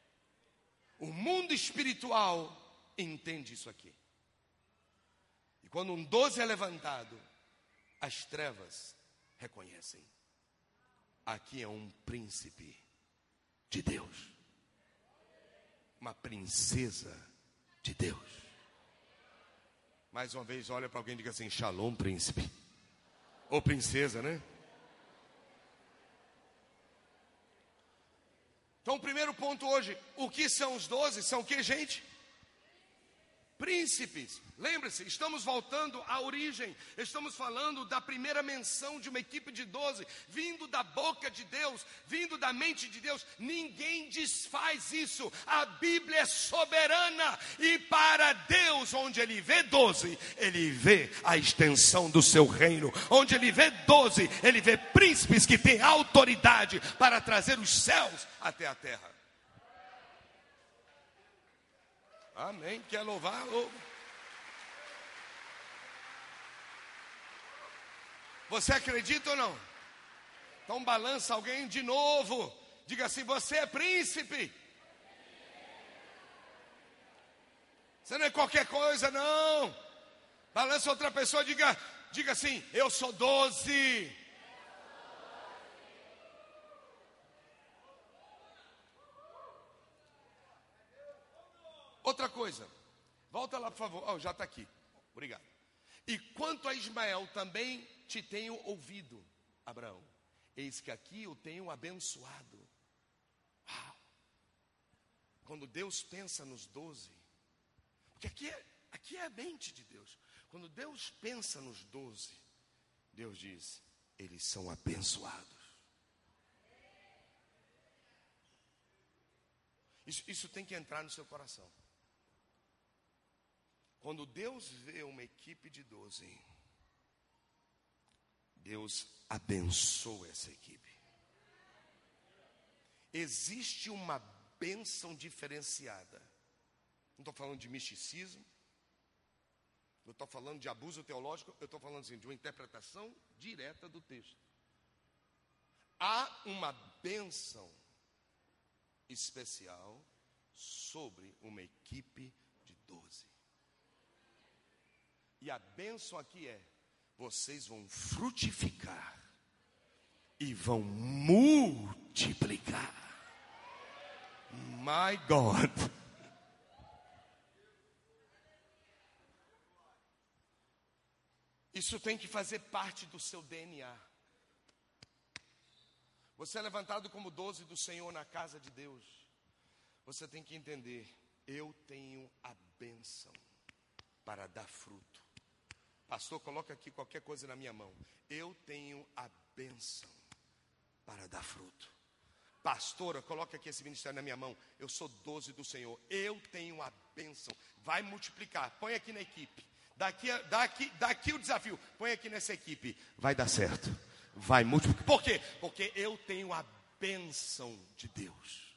O mundo espiritual entende isso aqui. E Quando um doze é levantado, as trevas reconhecem. Aqui é um príncipe de Deus. Uma princesa de Deus. Mais uma vez, olha para alguém e diga assim: Shalom, príncipe. Ou princesa, né? Então, o primeiro ponto hoje, o que são os doze? São o que, gente? Príncipes. Lembre-se, estamos voltando à origem. Estamos falando da primeira menção de uma equipe de doze, vindo da boca de Deus, vindo da mente de Deus. Ninguém desfaz isso. A Bíblia é soberana. E para Deus, onde Ele vê doze, Ele vê a extensão do seu reino. Onde Ele vê doze, Ele vê príncipes que têm autoridade para trazer os céus até a terra. Amém. Quer louvar? Louva. Você acredita ou não? Então balança alguém de novo. Diga assim: você é príncipe. Você não é qualquer coisa, não. Balança outra pessoa, diga, diga assim: eu sou doze. Outra coisa, volta lá por favor. Oh, já está aqui, obrigado. E quanto a Ismael, também te tenho ouvido, Abraão. Eis que aqui o tenho abençoado. Uau. Quando Deus pensa nos doze, porque aqui é, aqui é a mente de Deus. Quando Deus pensa nos doze, Deus diz: eles são abençoados. Isso, isso tem que entrar no seu coração. Quando Deus vê uma equipe de doze, Deus abençoa essa equipe. Existe uma bênção diferenciada. Não estou falando de misticismo, não estou falando de abuso teológico, eu estou falando assim, de uma interpretação direta do texto. Há uma bênção especial sobre uma equipe de doze. E a bênção aqui é: vocês vão frutificar e vão multiplicar. My God. Isso tem que fazer parte do seu D N A. Você é levantado como doze do Senhor na casa de Deus. Você tem que entender: eu tenho a bênção para dar fruto. Pastor, coloca aqui qualquer coisa na minha mão. Eu tenho a bênção para dar fruto. Pastora, coloca aqui esse ministério na minha mão. Eu sou doze do Senhor. Eu tenho a bênção. Vai multiplicar. Põe aqui na equipe. Daqui, daqui, daqui o desafio. Põe aqui nessa equipe. Vai dar certo. Vai multiplicar. Por quê? Porque eu tenho a bênção de Deus.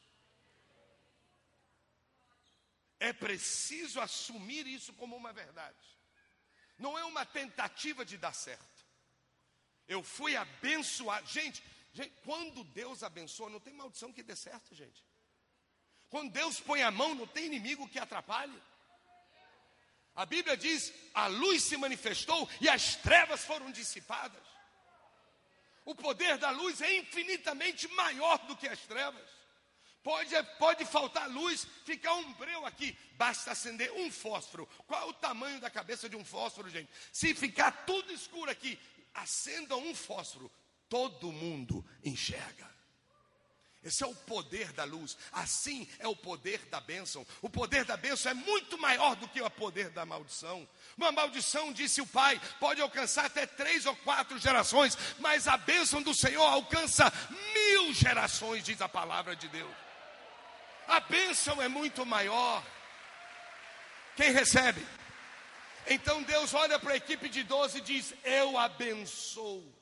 É preciso assumir isso como uma verdade. Não é uma tentativa de dar certo. Eu fui abençoado. Gente, gente, quando Deus abençoa, não tem maldição que dê certo, gente. Quando Deus põe a mão, não tem inimigo que atrapalhe. A Bíblia diz: a luz se manifestou e as trevas foram dissipadas. O poder da luz é infinitamente maior do que as trevas. Pode, pode faltar luz, ficar um breu aqui, basta acender um fósforo. Qual é o tamanho da cabeça de um fósforo, gente? Se ficar tudo escuro aqui, acenda um fósforo, todo mundo enxerga. Esse é o poder da luz. Assim é o poder da bênção. O poder da bênção é muito maior do que o poder da maldição. Uma maldição, disse o pai, pode alcançar até três ou quatro gerações, mas a bênção do Senhor alcança mil gerações, diz a palavra de Deus. A bênção é muito maior. Quem recebe? Então Deus olha para a equipe de doze e diz: eu abençoo.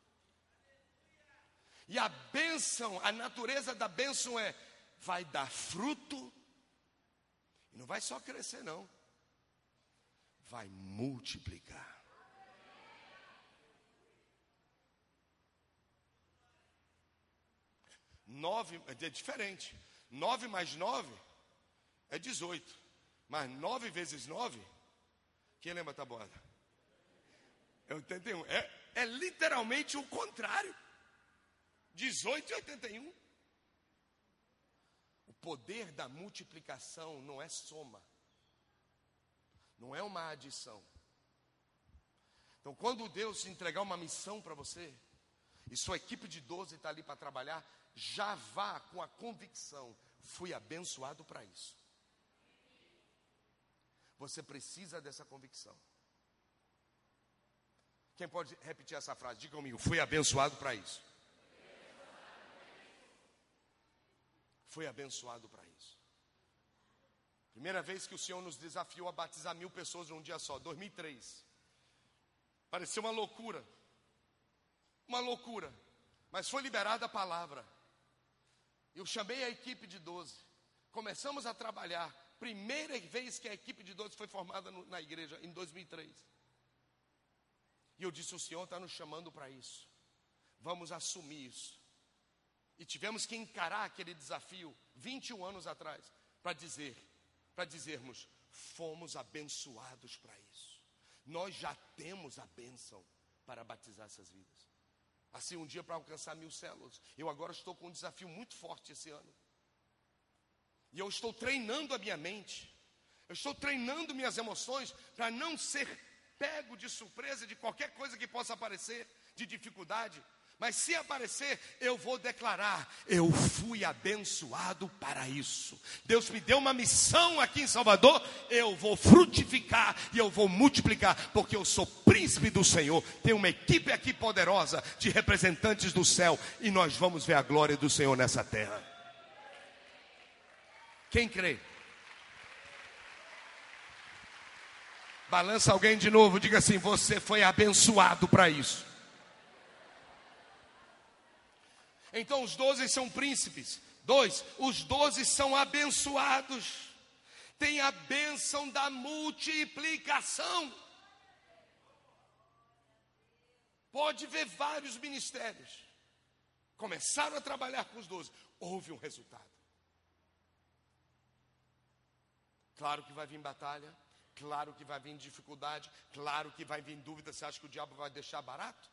E a bênção, a natureza da bênção é: vai dar fruto. E não vai só crescer, não. Vai multiplicar. Nove, é diferente. Nove mais nove é dezoito. Mas nove vezes nove, quem lembra a tabuada? É oitenta e um. É, é literalmente o contrário. dezoito e oitenta e um. O poder da multiplicação não é soma. Não é uma adição. Então, quando Deus entregar uma missão para você, e sua equipe de doze está ali para trabalhar, já vá com a convicção: fui abençoado para isso. Você precisa dessa convicção. Quem pode repetir essa frase? Diga comigo: fui abençoado para isso. Fui abençoado para isso. Primeira vez que o Senhor nos desafiou a batizar mil pessoas num dia só, dois mil e três. Pareceu uma loucura. Uma loucura. Mas foi liberada a palavra. Eu chamei a equipe de doze. Começamos a trabalhar. Primeira vez que a equipe de doze foi formada no, na igreja, em dois mil e três. E eu disse: o Senhor está nos chamando para isso. Vamos assumir isso. E tivemos que encarar aquele desafio vinte e um anos atrás, para dizer, para dizermos: fomos abençoados para isso. Nós já temos a bênção para batizar essas vidas. Assim, um dia para alcançar mil células. Eu agora estou com um desafio muito forte esse ano. E eu estou treinando a minha mente. Eu estou treinando minhas emoções para não ser pego de surpresa de qualquer coisa que possa aparecer, de dificuldade. Mas se aparecer, eu vou declarar: eu fui abençoado para isso. Deus me deu uma missão aqui em Salvador, eu vou frutificar e eu vou multiplicar, porque eu sou príncipe do Senhor. Tem uma equipe aqui poderosa de representantes do céu, e nós vamos ver a glória do Senhor nessa terra. Quem crê? Balança alguém de novo, diga assim: você foi abençoado para isso. Então os doze são príncipes. Dois, os doze são abençoados. Tem a bênção da multiplicação. Pode ver vários ministérios. Começaram a trabalhar com os doze. Houve um resultado. Claro que vai vir batalha. Claro que vai vir dificuldade. Claro que vai vir dúvida. Você acha que o diabo vai deixar barato?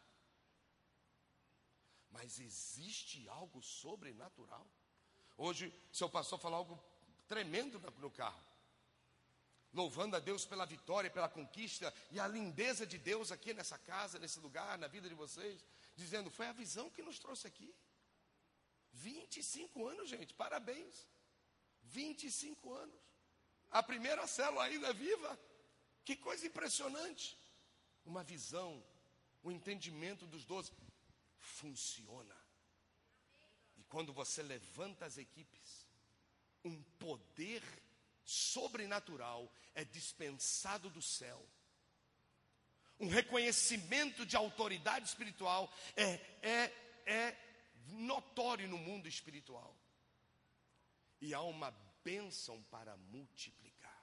Mas existe algo sobrenatural. Hoje, o seu pastor falou algo tremendo no carro. Louvando a Deus pela vitória, pela conquista e a lindeza de Deus aqui nessa casa, nesse lugar, na vida de vocês. Dizendo: foi a visão que nos trouxe aqui. vinte e cinco anos, gente, parabéns. vinte e cinco anos. A primeira célula ainda viva. Que coisa impressionante. Uma visão, um entendimento dos doze. Funciona. E quando você levanta as equipes, um poder sobrenatural é dispensado do céu. Um reconhecimento de autoridade espiritual é, é, é notório no mundo espiritual. E há uma bênção para multiplicar.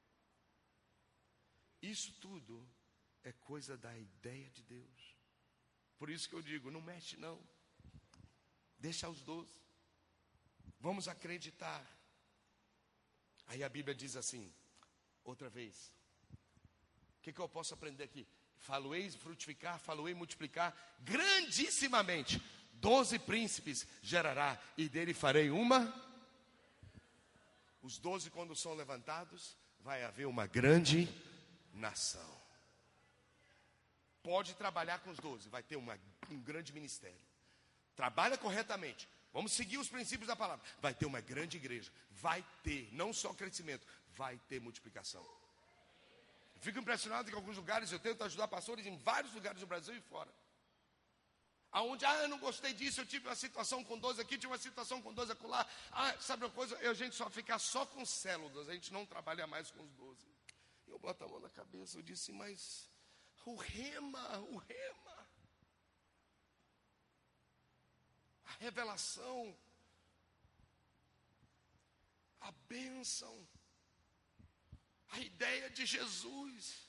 Isso tudo é coisa da ideia de Deus. Por isso que eu digo: não mexe não. Deixa os doze. Vamos acreditar. Aí a Bíblia diz assim, outra vez. O que, que eu posso aprender aqui? Faloei frutificar, faloei multiplicar grandissimamente. Doze príncipes gerará, e dele farei uma. Os doze, quando são levantados, vai haver uma grande nação. Pode trabalhar com os doze, vai ter uma, um grande ministério. Trabalha corretamente. Vamos seguir os princípios da palavra. Vai ter uma grande igreja. Vai ter, não só crescimento, vai ter multiplicação. Eu fico impressionado que em alguns lugares eu tento ajudar pastores em vários lugares do Brasil e fora. Aonde, ah, eu não gostei disso, eu tive uma situação com doze aqui, tive uma situação com doze acolá. Ah, sabe uma coisa? A gente só fica só com células, a gente não trabalha mais com os doze. Eu boto a mão na cabeça, eu disse: mas o rema, o rema, a revelação, a bênção, a ideia de Jesus,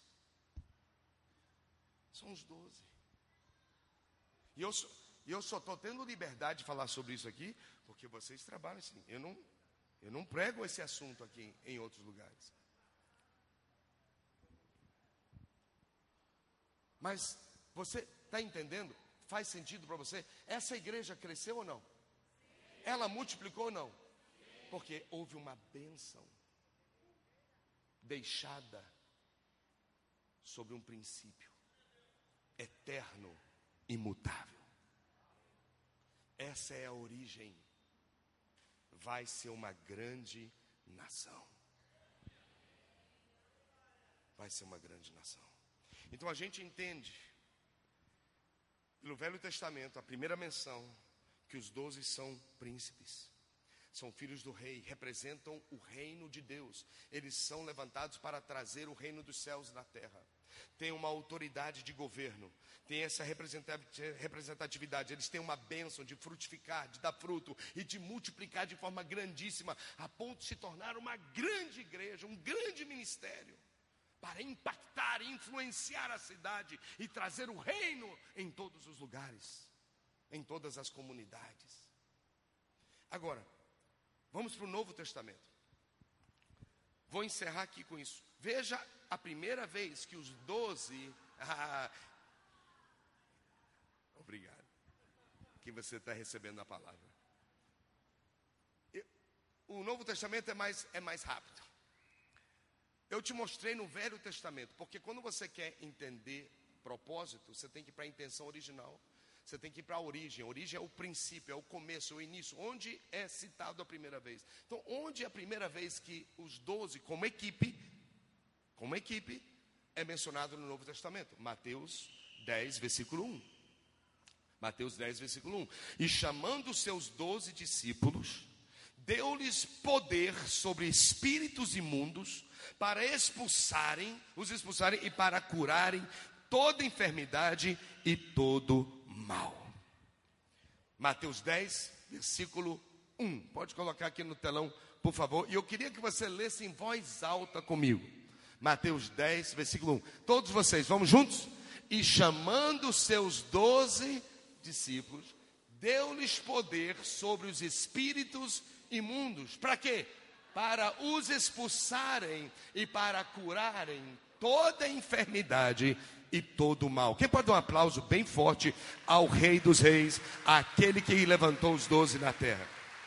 são os doze. E eu, só, eu só estou tendo liberdade de falar sobre isso aqui, porque vocês trabalham assim. Eu não, eu não prego esse assunto aqui em, em outros lugares. Mas Você está entendendo? Faz sentido para você? Essa igreja cresceu ou não? Ela multiplicou ou não? Porque houve uma bênção deixada sobre um princípio eterno, imutável. Essa é a origem. Vai ser uma grande nação. Vai ser uma grande nação. Então a gente entende, no Velho Testamento, a primeira menção, que os doze são príncipes. São filhos do rei, representam o reino de Deus. Eles são levantados para trazer o reino dos céus na terra. Tem uma autoridade de governo, tem essa representatividade. Eles têm uma bênção de frutificar, de dar fruto e de multiplicar de forma grandíssima, a ponto de se tornar uma grande igreja, um grande ministério, para impactar e influenciar a cidade e trazer o reino em todos os lugares, em todas as comunidades. Agora, vamos para o Novo Testamento. Vou encerrar aqui com isso. Veja a primeira vez que os doze... Ah, obrigado. Que você está recebendo a palavra. Eu, o Novo Testamento é mais, é mais rápido. Eu te mostrei no Velho Testamento, porque quando você quer entender propósito, você tem que ir para a intenção original. Você tem que ir para a origem. A origem é o princípio, é o começo, é o início. Onde é citado a primeira vez? Então, onde é a primeira vez que os doze, como equipe, como equipe, é mencionado no Novo Testamento? Mateus dez, versículo um. Mateus dez, versículo um. E chamando os seus doze discípulos, deu-lhes poder sobre espíritos imundos, para expulsarem, os expulsarem e para curarem toda enfermidade e todo mal. Mateus dez, versículo um. Pode colocar aqui no telão, por favor. E eu queria que você lesse em voz alta comigo. Mateus dez, versículo um. Todos vocês, vamos juntos? E chamando seus doze discípulos, deu-lhes poder sobre os espíritos imundos. Para quê? Para os expulsarem e para curarem toda enfermidade e todo mal. Quem pode dar um aplauso bem forte ao Rei dos Reis, aquele que levantou os doze na terra?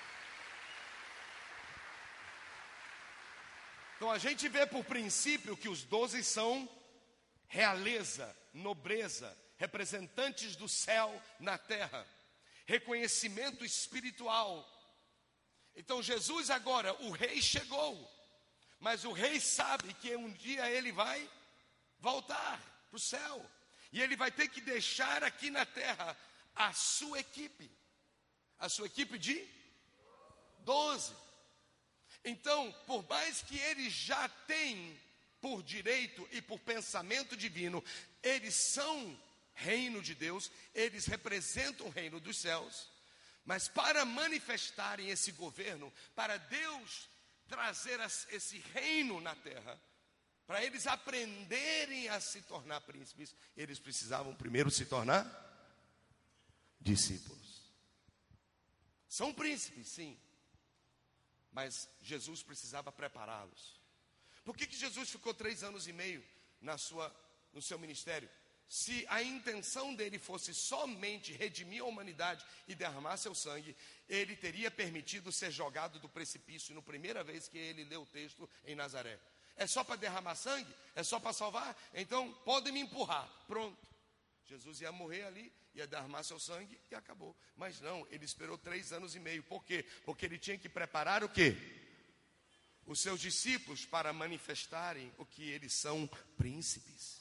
Então a gente vê por princípio que os doze são realeza, nobreza, representantes do céu na terra, reconhecimento espiritual. Então Jesus agora, o rei chegou, mas o rei sabe que um dia ele vai voltar para o céu, e ele vai ter que deixar aqui na terra a sua equipe, a sua equipe de doze. Então, por mais que ele já tem por direito e por pensamento divino, eles são reino de Deus, eles representam o reino dos céus, mas para manifestarem esse governo, para Deus trazer esse reino na terra, para eles aprenderem a se tornar príncipes, eles precisavam primeiro se tornar discípulos. São príncipes, sim, mas Jesus precisava prepará-los. Por que que Jesus ficou três anos e meio na sua, no seu ministério? Se a intenção dele fosse somente redimir a humanidade e derramar seu sangue, ele teria permitido ser jogado do precipício na primeira vez que ele leu o texto em Nazaré. É só para derramar sangue? É só para salvar? Então podem me empurrar. Pronto. Jesus ia morrer ali, ia derramar seu sangue e acabou. Mas não, ele esperou três anos e meio. Por quê? Porque ele tinha que preparar o quê? Os seus discípulos para manifestarem o que eles são, príncipes.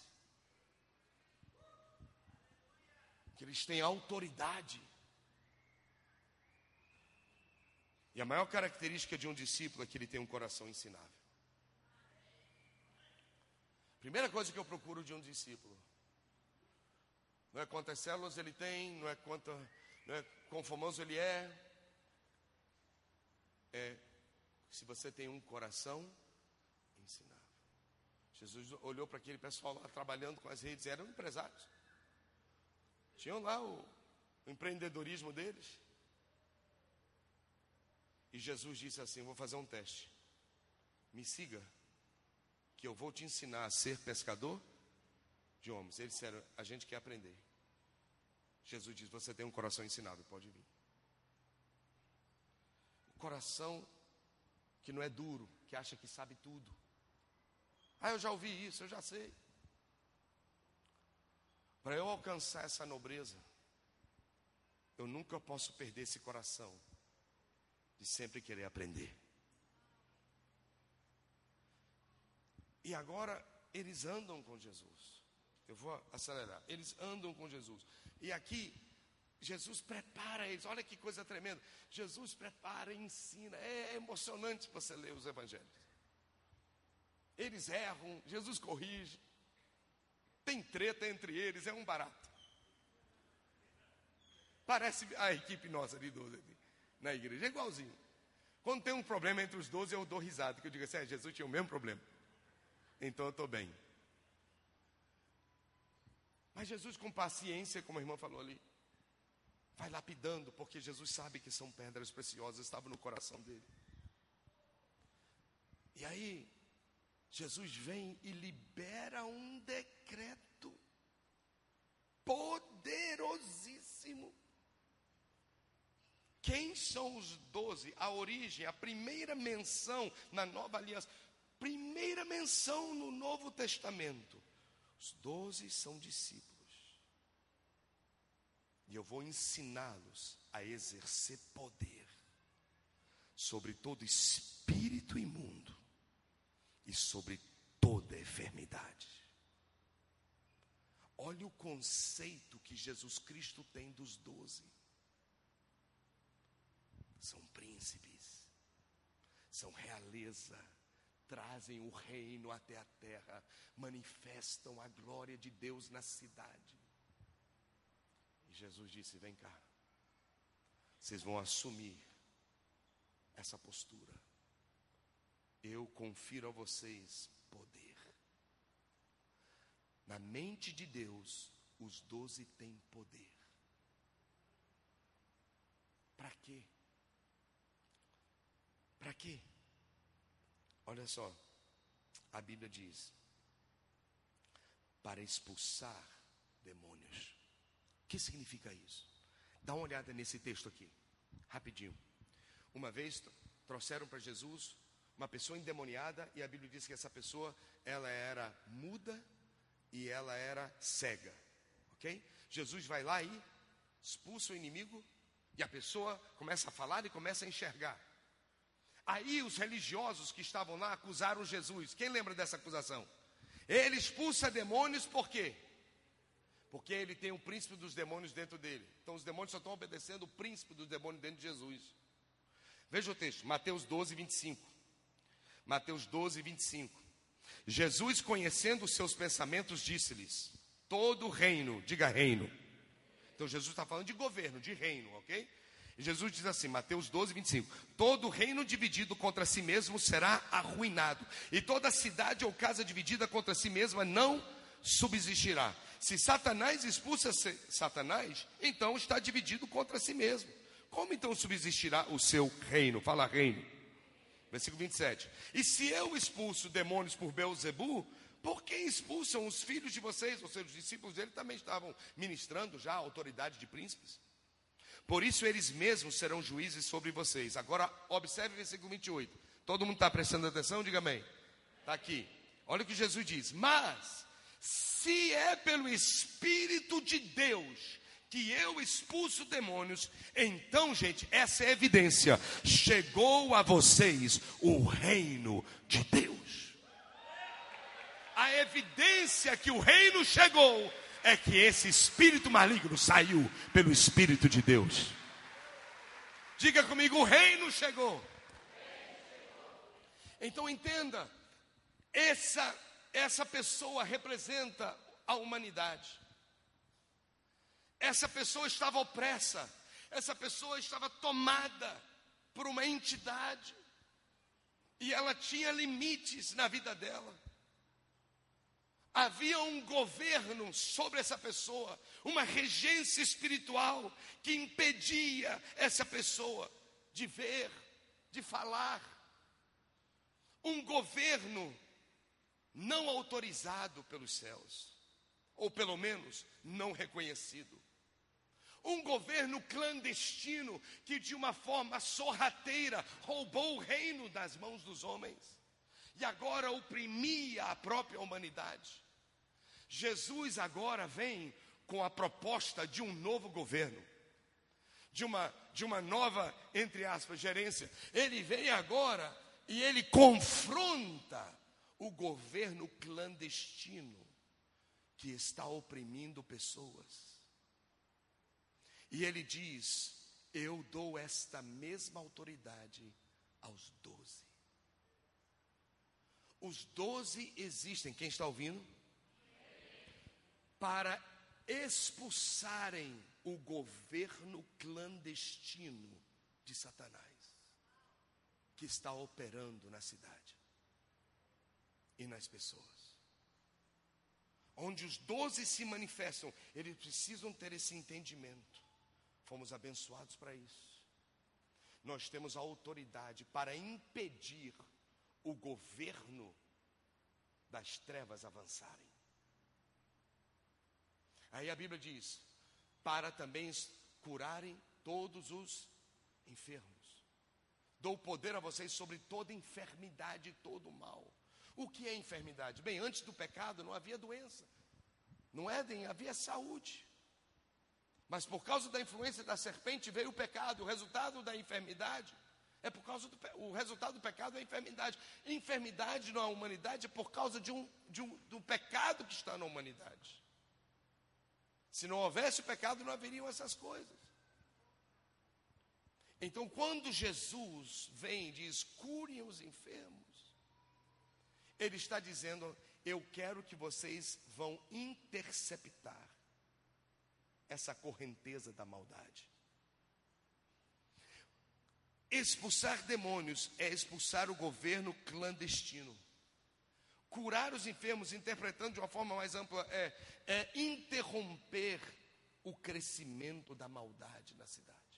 Que eles têm autoridade. E a maior característica de um discípulo é que ele tem um coração ensinável. Primeira coisa que eu procuro de um discípulo, não é quantas células ele tem, não é, quanta, não é quão famoso ele é, é se você tem um coração ensinável. Jesus olhou para aquele pessoal lá trabalhando com as redes, eram empresários. Tinham lá o, o empreendedorismo deles. E Jesus disse assim: vou fazer um teste. Me siga, que eu vou te ensinar a ser pescador de homens. Eles disseram, a gente quer aprender. Jesus diz, você tem um coração ensinável, pode vir. Um coração que não é duro, que acha que sabe tudo. Ah, eu já ouvi isso, eu já sei. Para eu alcançar essa nobreza, eu nunca posso perder esse coração de sempre querer aprender. E agora eles andam com Jesus. Eu vou acelerar. Eles andam com Jesus. E aqui Jesus prepara eles. Olha que coisa tremenda. Jesus prepara e ensina. É emocionante você ler os evangelhos. Eles erram, Jesus corrige. Tem treta entre eles, é um barato. Parece a equipe nossa de doze na igreja, é igualzinho. Quando tem um problema entre os doze, eu dou risada, que eu digo assim, ah, Jesus tinha o mesmo problema. Então eu estou bem. Mas Jesus, com paciência, como a irmã falou ali, vai lapidando, porque Jesus sabe que são pedras preciosas, estavam no coração dele. E aí, Jesus vem e libera um decreto poderosíssimo. Quem são os doze? A origem, a primeira menção na nova aliança, primeira menção no Novo Testamento. Os doze são discípulos. E eu vou ensiná-los a exercer poder sobre todo espírito imundo e sobre toda enfermidade. Olha o conceito que Jesus Cristo tem dos doze. São príncipes, são realeza, trazem o reino até a terra, manifestam a glória de Deus na cidade. E Jesus disse, vem cá, vocês vão assumir essa postura. Eu confiro a vocês poder. Na mente de Deus, os doze têm poder. Para quê? Para quê? Olha só, a Bíblia diz, para expulsar demônios. O que significa isso? Dá uma olhada nesse texto aqui, rapidinho. Uma vez trouxeram para Jesus uma pessoa endemoniada, e a Bíblia diz que essa pessoa, ela era muda e ela era cega, ok? Jesus vai lá e expulsa o inimigo, e a pessoa começa a falar e começa a enxergar. Aí os religiosos que estavam lá acusaram Jesus. Quem lembra dessa acusação? Ele expulsa demônios por quê? Porque ele tem o príncipe dos demônios dentro dele. Então os demônios só estão obedecendo o príncipe dos demônios dentro de Jesus. Veja o texto, Mateus doze, vinte e cinco. Mateus doze, vinte e cinco. Jesus, conhecendo os seus pensamentos, disse-lhes, todo reino, diga reino. Então Jesus está falando de governo, de reino, ok? E Jesus diz assim, Mateus doze, vinte e cinco. Todo reino dividido contra si mesmo será arruinado. E toda cidade ou casa dividida contra si mesma não subsistirá. Se Satanás expulsa Satanás, então está dividido contra si mesmo. Como então subsistirá o seu reino? Fala reino. Versículo vinte e sete. E se eu expulso demônios por Beelzebu, por que expulsam os filhos de vocês? Ou seja, os discípulos dele também estavam ministrando já a autoridade de príncipes. Por isso eles mesmos serão juízes sobre vocês. Agora observe o versículo vinte e oito. Todo mundo está prestando atenção? Diga amém. Está aqui. Olha o que Jesus diz. Mas, se é pelo Espírito de Deus que eu expulso demônios, então, gente, essa é a evidência. Chegou a vocês o reino de Deus. A evidência que o reino chegou é que esse espírito maligno saiu pelo Espírito de Deus. Diga comigo, o reino chegou. Então entenda, essa, essa pessoa representa a humanidade. Essa pessoa estava opressa, essa pessoa estava tomada por uma entidade, e ela tinha limites na vida dela. Havia um governo sobre essa pessoa, uma regência espiritual que impedia essa pessoa de ver, de falar. Um governo não autorizado pelos céus. ou pelo menos não reconhecido. Um governo clandestino que de uma forma sorrateira roubou o reino das mãos dos homens e agora oprimia a própria humanidade. Jesus agora vem com a proposta de um novo governo, de uma, de uma nova, entre aspas, gerência. Ele vem agora e ele confronta o governo clandestino que está oprimindo pessoas. E ele diz: eu dou esta mesma autoridade aos doze. Os doze existem, quem está ouvindo? Para expulsarem o governo clandestino de Satanás, que está operando na cidade e nas pessoas. Onde os doze se manifestam, eles precisam ter esse entendimento. Fomos abençoados para isso. Nós temos a autoridade para impedir o governo das trevas avançarem. Aí a Bíblia diz: para também curarem todos os enfermos. Dou poder a vocês sobre toda enfermidade e todo mal. O que é enfermidade? Bem, antes do pecado não havia doença. No Éden havia saúde. Mas por causa da influência da serpente veio o pecado. O resultado da enfermidade é por causa do o resultado do pecado é a enfermidade. Enfermidade na humanidade é por causa de um, de um do pecado que está na humanidade. Se não houvesse o pecado, não haveriam essas coisas. Então, quando Jesus vem e diz: curem os enfermos, ele está dizendo: eu quero que vocês vão interceptar essa correnteza da maldade. Expulsar demônios é expulsar o governo clandestino. Curar os enfermos, interpretando de uma forma mais ampla, é, é interromper o crescimento da maldade na cidade.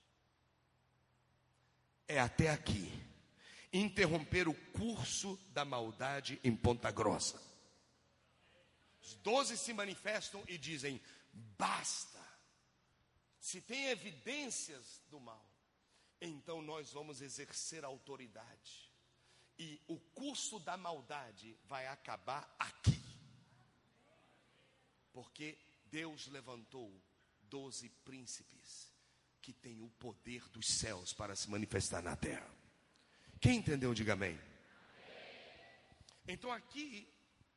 É até aqui. Interromper o curso da maldade em Ponta Grossa. Os doze se manifestam e dizem: basta. Se tem evidências do mal, então nós vamos exercer autoridade. E o curso da maldade vai acabar aqui. Porque Deus levantou doze príncipes que têm o poder dos céus para se manifestar na terra. Quem entendeu, diga amém. Então aqui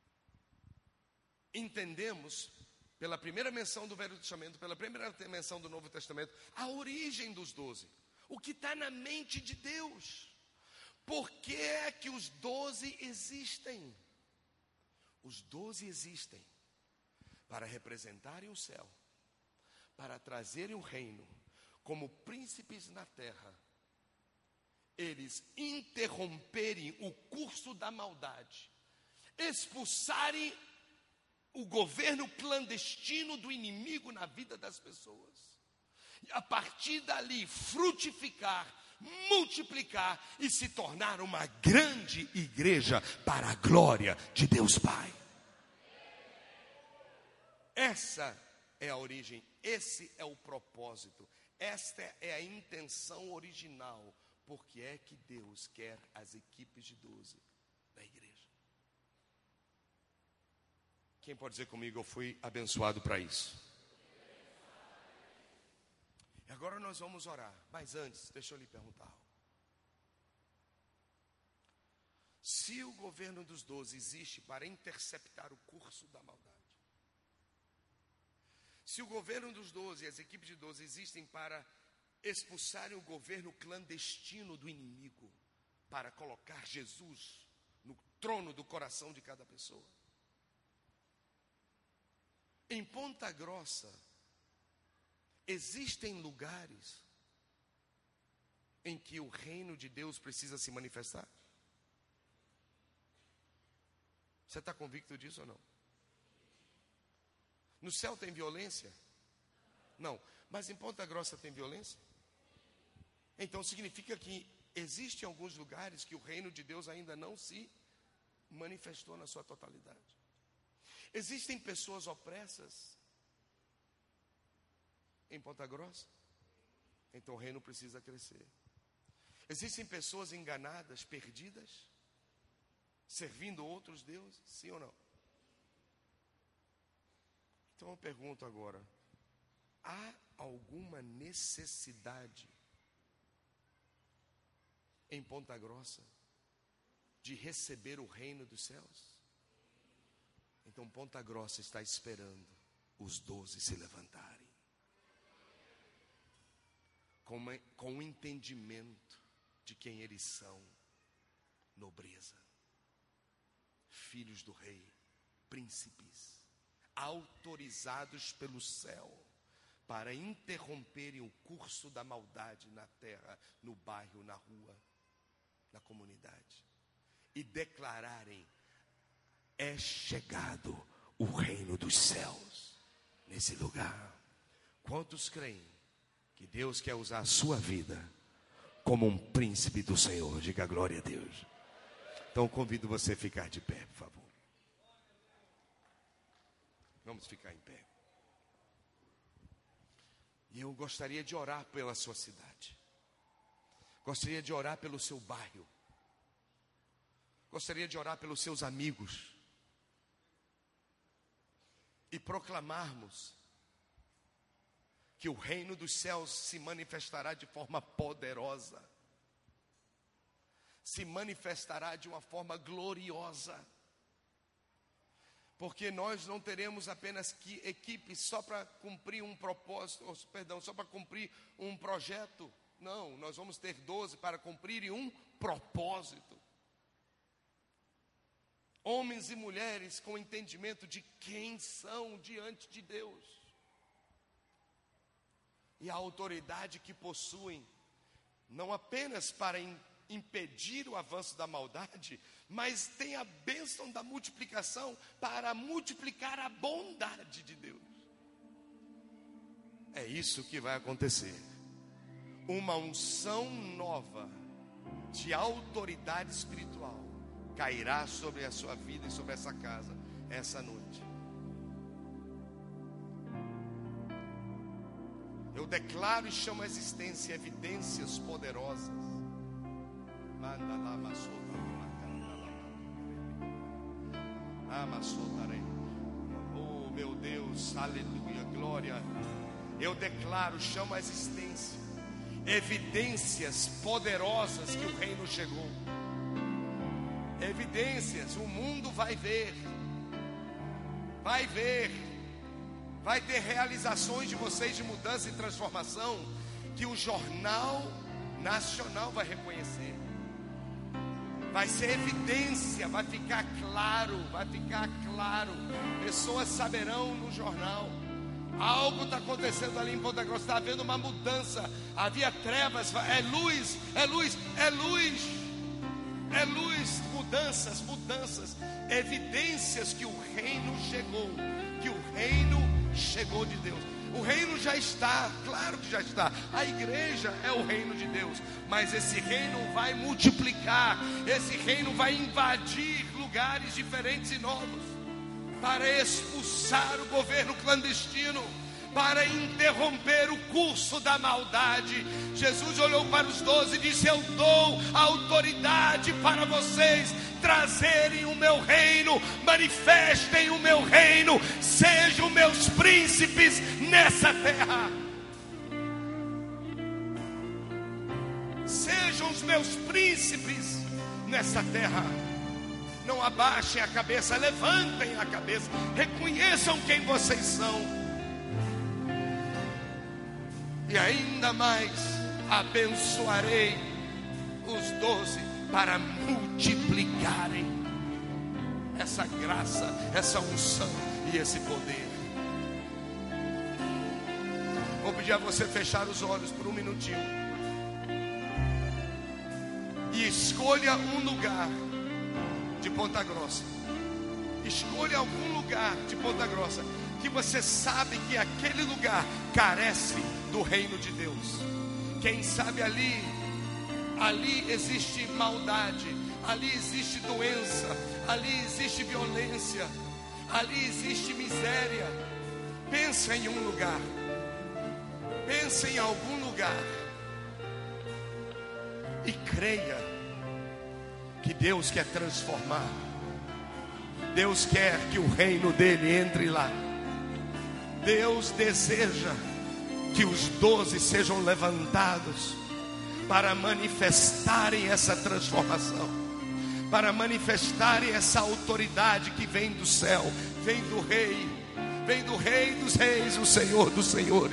entendemos, pela primeira menção do Velho Testamento, pela primeira menção do Novo Testamento, a origem dos doze. O que está na mente de Deus. Por que é que os doze existem? Os doze existem para representarem o céu, para trazerem o reino, como príncipes na terra. Eles interromperem o curso da maldade, expulsarem o governo clandestino do inimigo na vida das pessoas. E a partir dali frutificar, multiplicar e se tornar uma grande igreja para a glória de Deus Pai. Essa é a origem, esse é o propósito, esta é a intenção original. Porque é que Deus quer as equipes de doze da igreja. Quem pode dizer comigo: eu fui abençoado para isso? E agora nós vamos orar. Mas antes, deixa eu lhe perguntar algo. Se o governo dos doze existe para interceptar o curso da maldade, se o governo dos doze e as equipes de doze existem para expulsarem o governo clandestino do inimigo, para colocar Jesus no trono do coração de cada pessoa, em Ponta Grossa existem lugares em que o reino de Deus precisa se manifestar? Você está convicto disso ou não? No céu tem violência? Não. Mas em Ponta Grossa tem violência? Então significa que existem alguns lugares que o reino de Deus ainda não se manifestou na sua totalidade. Existem pessoas opressas em Ponta Grossa? Então o reino precisa crescer. Existem pessoas enganadas, perdidas, servindo outros deuses? Sim ou não? Então eu pergunto agora: há alguma necessidade em Ponta Grossa de receber o reino dos céus? Então Ponta Grossa está esperando os doze se levantarem com, com o entendimento de quem eles são: nobreza, filhos do rei, príncipes, autorizados pelo céu para interromperem o curso da maldade na terra, no bairro, na rua, na comunidade, e declararem: é chegado o reino dos céus nesse lugar. Quantos creem que Deus quer usar a sua vida como um príncipe do Senhor? Diga glória a Deus. Então convido você a ficar de pé, por favor. Vamos ficar em pé. E eu gostaria de orar pela sua cidade. Gostaria de orar pelo seu bairro. Gostaria de orar pelos seus amigos. E proclamarmos que o reino dos céus se manifestará de forma poderosa. Se manifestará de uma forma gloriosa. Porque nós não teremos apenas que equipes só para cumprir um propósito, ou, perdão, só para cumprir um projeto. Não, nós vamos ter doze para cumprir um propósito. Homens e mulheres com entendimento de quem são diante de Deus. E a autoridade que possuem, não apenas para in, impedir o avanço da maldade, mas tem a bênção da multiplicação para multiplicar a bondade de Deus. É isso que vai acontecer. Uma unção nova de autoridade espiritual cairá sobre a sua vida e sobre essa casa essa noite. Eu declaro e chamo a existência evidências poderosas. Manda lá, oh meu Deus, aleluia, glória. Eu declaro, chamo a existência evidências poderosas que o reino chegou. Evidências, o mundo vai ver, vai ver, vai ter realizações de vocês de mudança e transformação que o jornal nacional vai reconhecer. Vai ser evidência, vai ficar claro, vai ficar claro. Pessoas saberão no jornal. Algo está acontecendo ali em Ponta Grossa, está havendo uma mudança. Havia trevas, é luz, é luz, é luz, é luz. Mudanças, mudanças, evidências que o reino chegou, que o reino chegou de Deus. O reino já está, claro que já está. A igreja é o reino de Deus, mas esse reino vai multiplicar, esse reino vai invadir lugares diferentes e novos, para expulsar o governo clandestino, para interromper o curso da maldade. Jesus olhou para os doze e disse: eu dou autoridade para vocês trazerem o meu reino, manifestem o meu reino, sejam meus príncipes nessa terra. Sejam os meus príncipes nessa terra. Não abaixem a cabeça, levantem a cabeça, reconheçam quem vocês são. E ainda mais abençoarei os doze para multiplicarem essa graça, essa unção e esse poder. Vou pedir a você fechar os olhos por um minutinho e escolha um lugar de Ponta Grossa. Escolha algum lugar de Ponta Grossa que você sabe que aquele lugar carece do reino de Deus. Quem sabe ali, ali existe maldade, ali existe doença, ali existe violência, Ali existe miséria. Pensa em um lugar. Pensa em algum lugar. E creia que Deus quer transformar. Deus quer que o reino dele entre lá. Deus deseja que os doze sejam levantados para manifestarem essa transformação, para manifestarem essa autoridade que vem do céu, vem do rei, vem do rei dos reis, o Senhor dos senhores.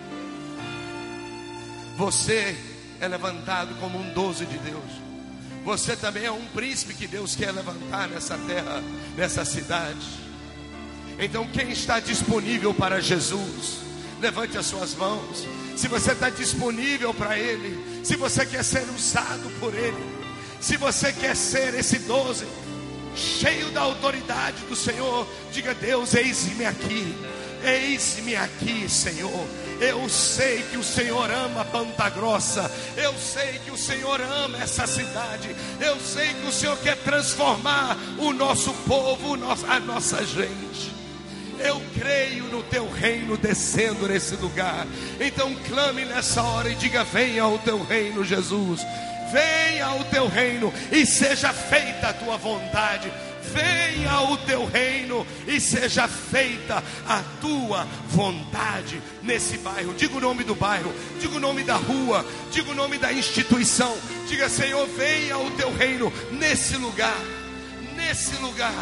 Você é levantado como um doze de Deus. Você também é um príncipe que Deus quer levantar nessa terra, nessa cidade. Então quem está disponível para Jesus, levante as suas mãos. Se você está disponível para Ele, se você quer ser usado por Ele, se você quer ser esse doze, cheio da autoridade do Senhor, diga: Deus, eis-me aqui, eis-me aqui, Senhor. Eu sei que o Senhor ama Ponta Grossa, eu sei que o Senhor ama essa cidade, eu sei que o Senhor quer transformar o nosso povo, a nossa gente. Eu creio no teu reino descendo nesse lugar. Então clame nessa hora e diga: venha o teu reino, Jesus. Venha o teu reino e seja feita a tua vontade. Venha o teu reino e seja feita a tua vontade nesse bairro. Diga o nome do bairro, diga o nome da rua, diga o nome da instituição. Diga: Senhor, venha o teu reino nesse lugar, nesse lugar.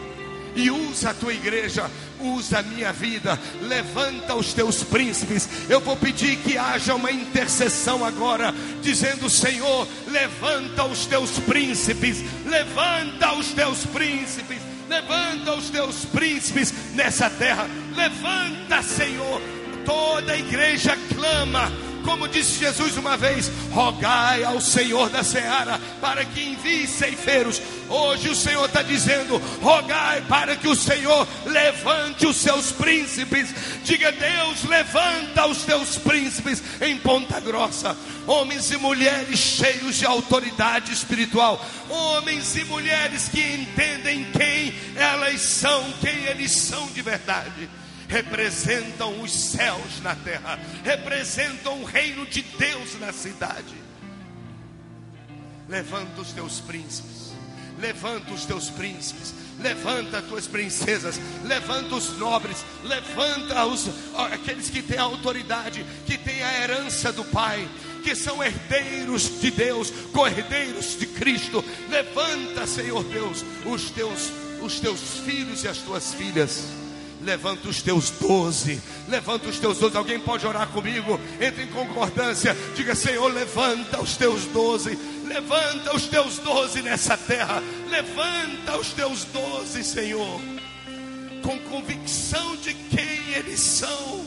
E usa a tua igreja, usa a minha vida, levanta os teus príncipes. Eu vou pedir que haja uma intercessão agora, dizendo: Senhor, levanta os teus príncipes, levanta os teus príncipes, levanta os teus príncipes nessa terra. Levanta, Senhor. Toda a igreja clama, como disse Jesus uma vez: rogai ao Senhor da seara para que envie ceifeiros. Hoje o Senhor está dizendo: rogai para que o Senhor levante os seus príncipes. Diga: Deus, levanta os teus príncipes em Ponta Grossa. Homens e mulheres cheios de autoridade espiritual, homens e mulheres que entendem quem elas são, quem eles são de verdade. Representam os céus na terra, representam o reino de Deus na cidade. Levanta os teus príncipes, levanta os teus príncipes, levanta as tuas princesas, levanta os nobres, levanta os, aqueles que têm a autoridade, que têm a herança do Pai, que são herdeiros de Deus, co-herdeiros de Cristo. Levanta, Senhor Deus, os teus, os teus filhos e as tuas filhas. Levanta os teus doze, levanta os teus doze. Alguém pode orar comigo? Entre em concordância, diga: Senhor, levanta os teus doze, levanta os teus doze nessa terra, levanta os teus doze, Senhor, com convicção de quem eles são.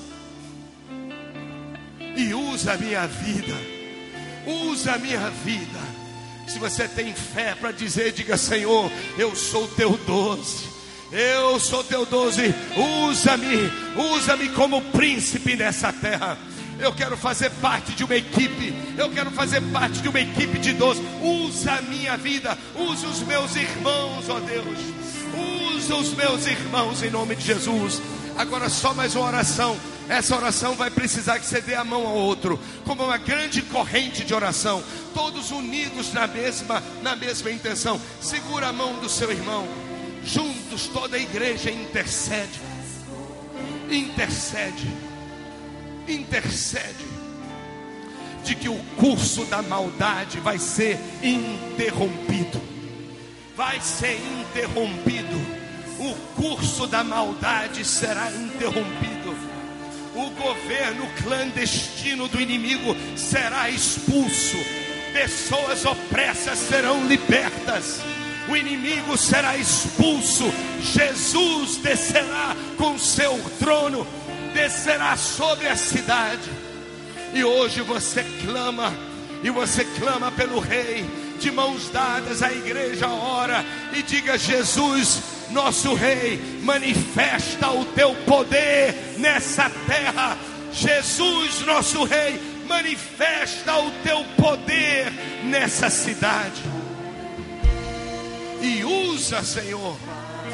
E usa a minha vida, usa a minha vida. Se você tem fé para dizer, diga: Senhor, eu sou teu doze. Eu sou teu doze, usa-me, usa-me como príncipe nessa terra. Eu quero fazer parte de uma equipe, eu quero fazer parte de uma equipe de doze. Usa a minha vida, usa os meus irmãos, ó Deus. Usa os meus irmãos em nome de Jesus. Agora só mais uma oração. Essa oração vai precisar que você dê a mão ao outro, como uma grande corrente de oração, todos unidos na mesma, na mesma intenção. Segura a mão do seu irmão. Juntos toda a igreja intercede, intercede, intercede, de que o curso da maldade vai ser interrompido, vai ser interrompido, o curso da maldade será interrompido, o governo clandestino do inimigo será expulso, pessoas opressas serão libertas, o inimigo será expulso. Jesus descerá com seu trono, descerá sobre a cidade. E hoje você clama, e você clama pelo rei, de mãos dadas. A igreja ora e diga: Jesus, nosso rei, manifesta o teu poder nessa terra. Jesus, nosso rei, manifesta o teu poder nessa cidade. E usa, Senhor,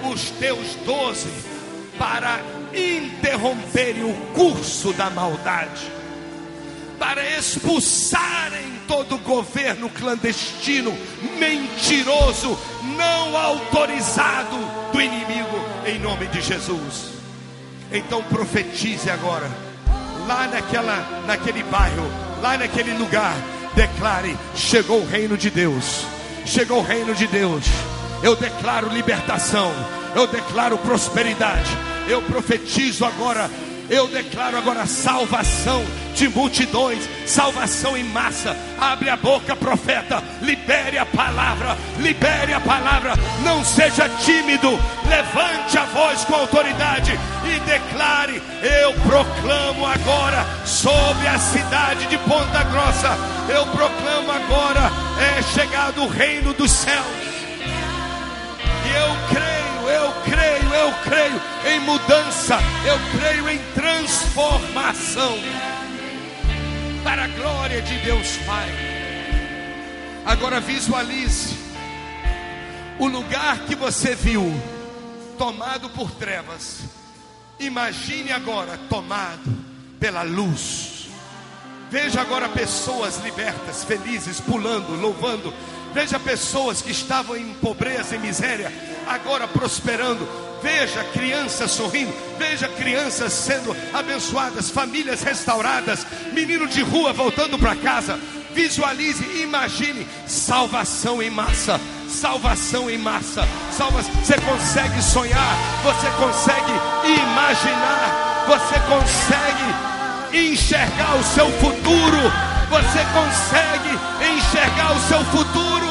os teus doze para interromperem o curso da maldade, para expulsarem todo governo clandestino, mentiroso, não autorizado do inimigo, em nome de Jesus. Então profetize agora, lá naquela, naquele bairro, lá naquele lugar, declare: chegou o reino de Deus, chegou o reino de Deus. Eu declaro libertação, eu declaro prosperidade, eu profetizo agora, eu declaro agora salvação de multidões, salvação em massa. Abre a boca, profeta, libere a palavra, libere a palavra. Não seja tímido, levante a voz com autoridade e declare: eu proclamo agora sobre a cidade de Ponta Grossa, eu proclamo agora, é chegado o reino dos céus. E eu creio, eu creio, eu creio em mudança, eu creio em transformação, para a glória de Deus Pai. Agora visualize o lugar que você viu tomado por trevas. Imagine agora tomado pela luz. Veja agora pessoas libertas, felizes, pulando, louvando. Veja pessoas que estavam em pobreza e miséria, agora prosperando. Veja crianças sorrindo, veja crianças sendo abençoadas, famílias restauradas, menino de rua voltando para casa. Visualize, imagine salvação em massa, salvação em massa. Salva... Você consegue sonhar, você consegue imaginar, você consegue enxergar o seu futuro, você consegue enxergar o seu futuro.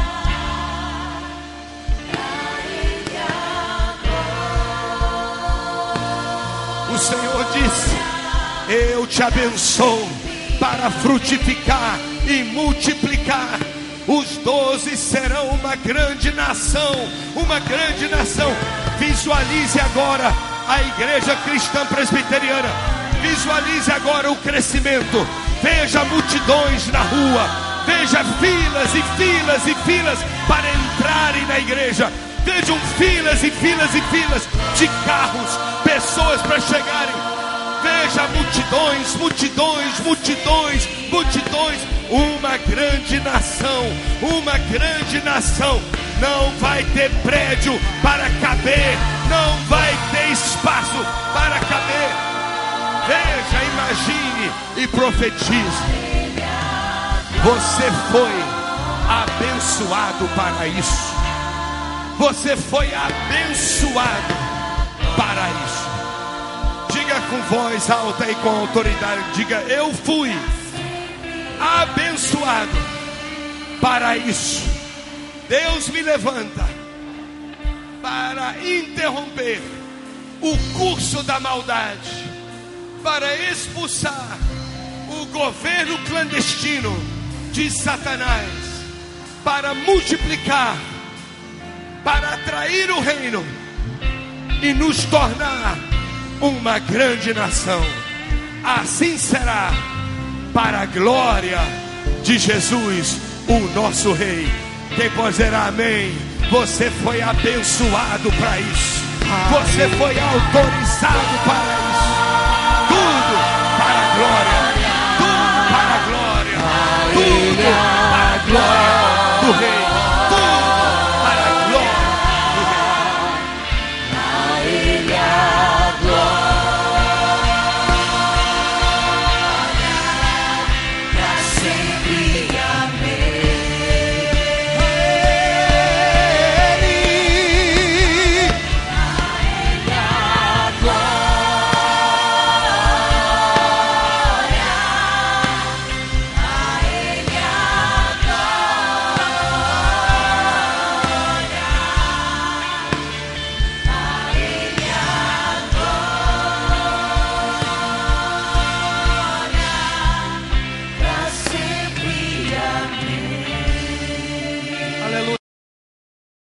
O Senhor disse: eu te abençoo para frutificar e multiplicar. Os doze serão uma grande nação, uma grande nação. Visualize agora a igreja cristã presbiteriana. Visualize agora o crescimento. Veja multidões na rua. Veja filas e filas e filas para entrarem na igreja. Vejam filas e filas e filas de carros, pessoas para chegarem. Veja multidões, multidões, multidões, multidões. Uma grande nação, uma grande nação. Não vai ter prédio para caber, não vai ter espaço para caber. Veja, imagine e profetize. Você foi abençoado para isso. Você foi abençoado para isso. Diga com voz alta e com autoridade. Diga: eu fui abençoado para isso. Deus me levanta para interromper o curso da maldade, para expulsar o governo clandestino de Satanás, para multiplicar, para atrair o reino e nos tornar uma grande nação. Assim será, para a glória de Jesus, o nosso Rei. Quem pode dizer amém? Você foi abençoado para isso. Você foi autorizado para isso. Tudo para a glória. Tudo para a glória. Tudo para a glória do Rei. Sempre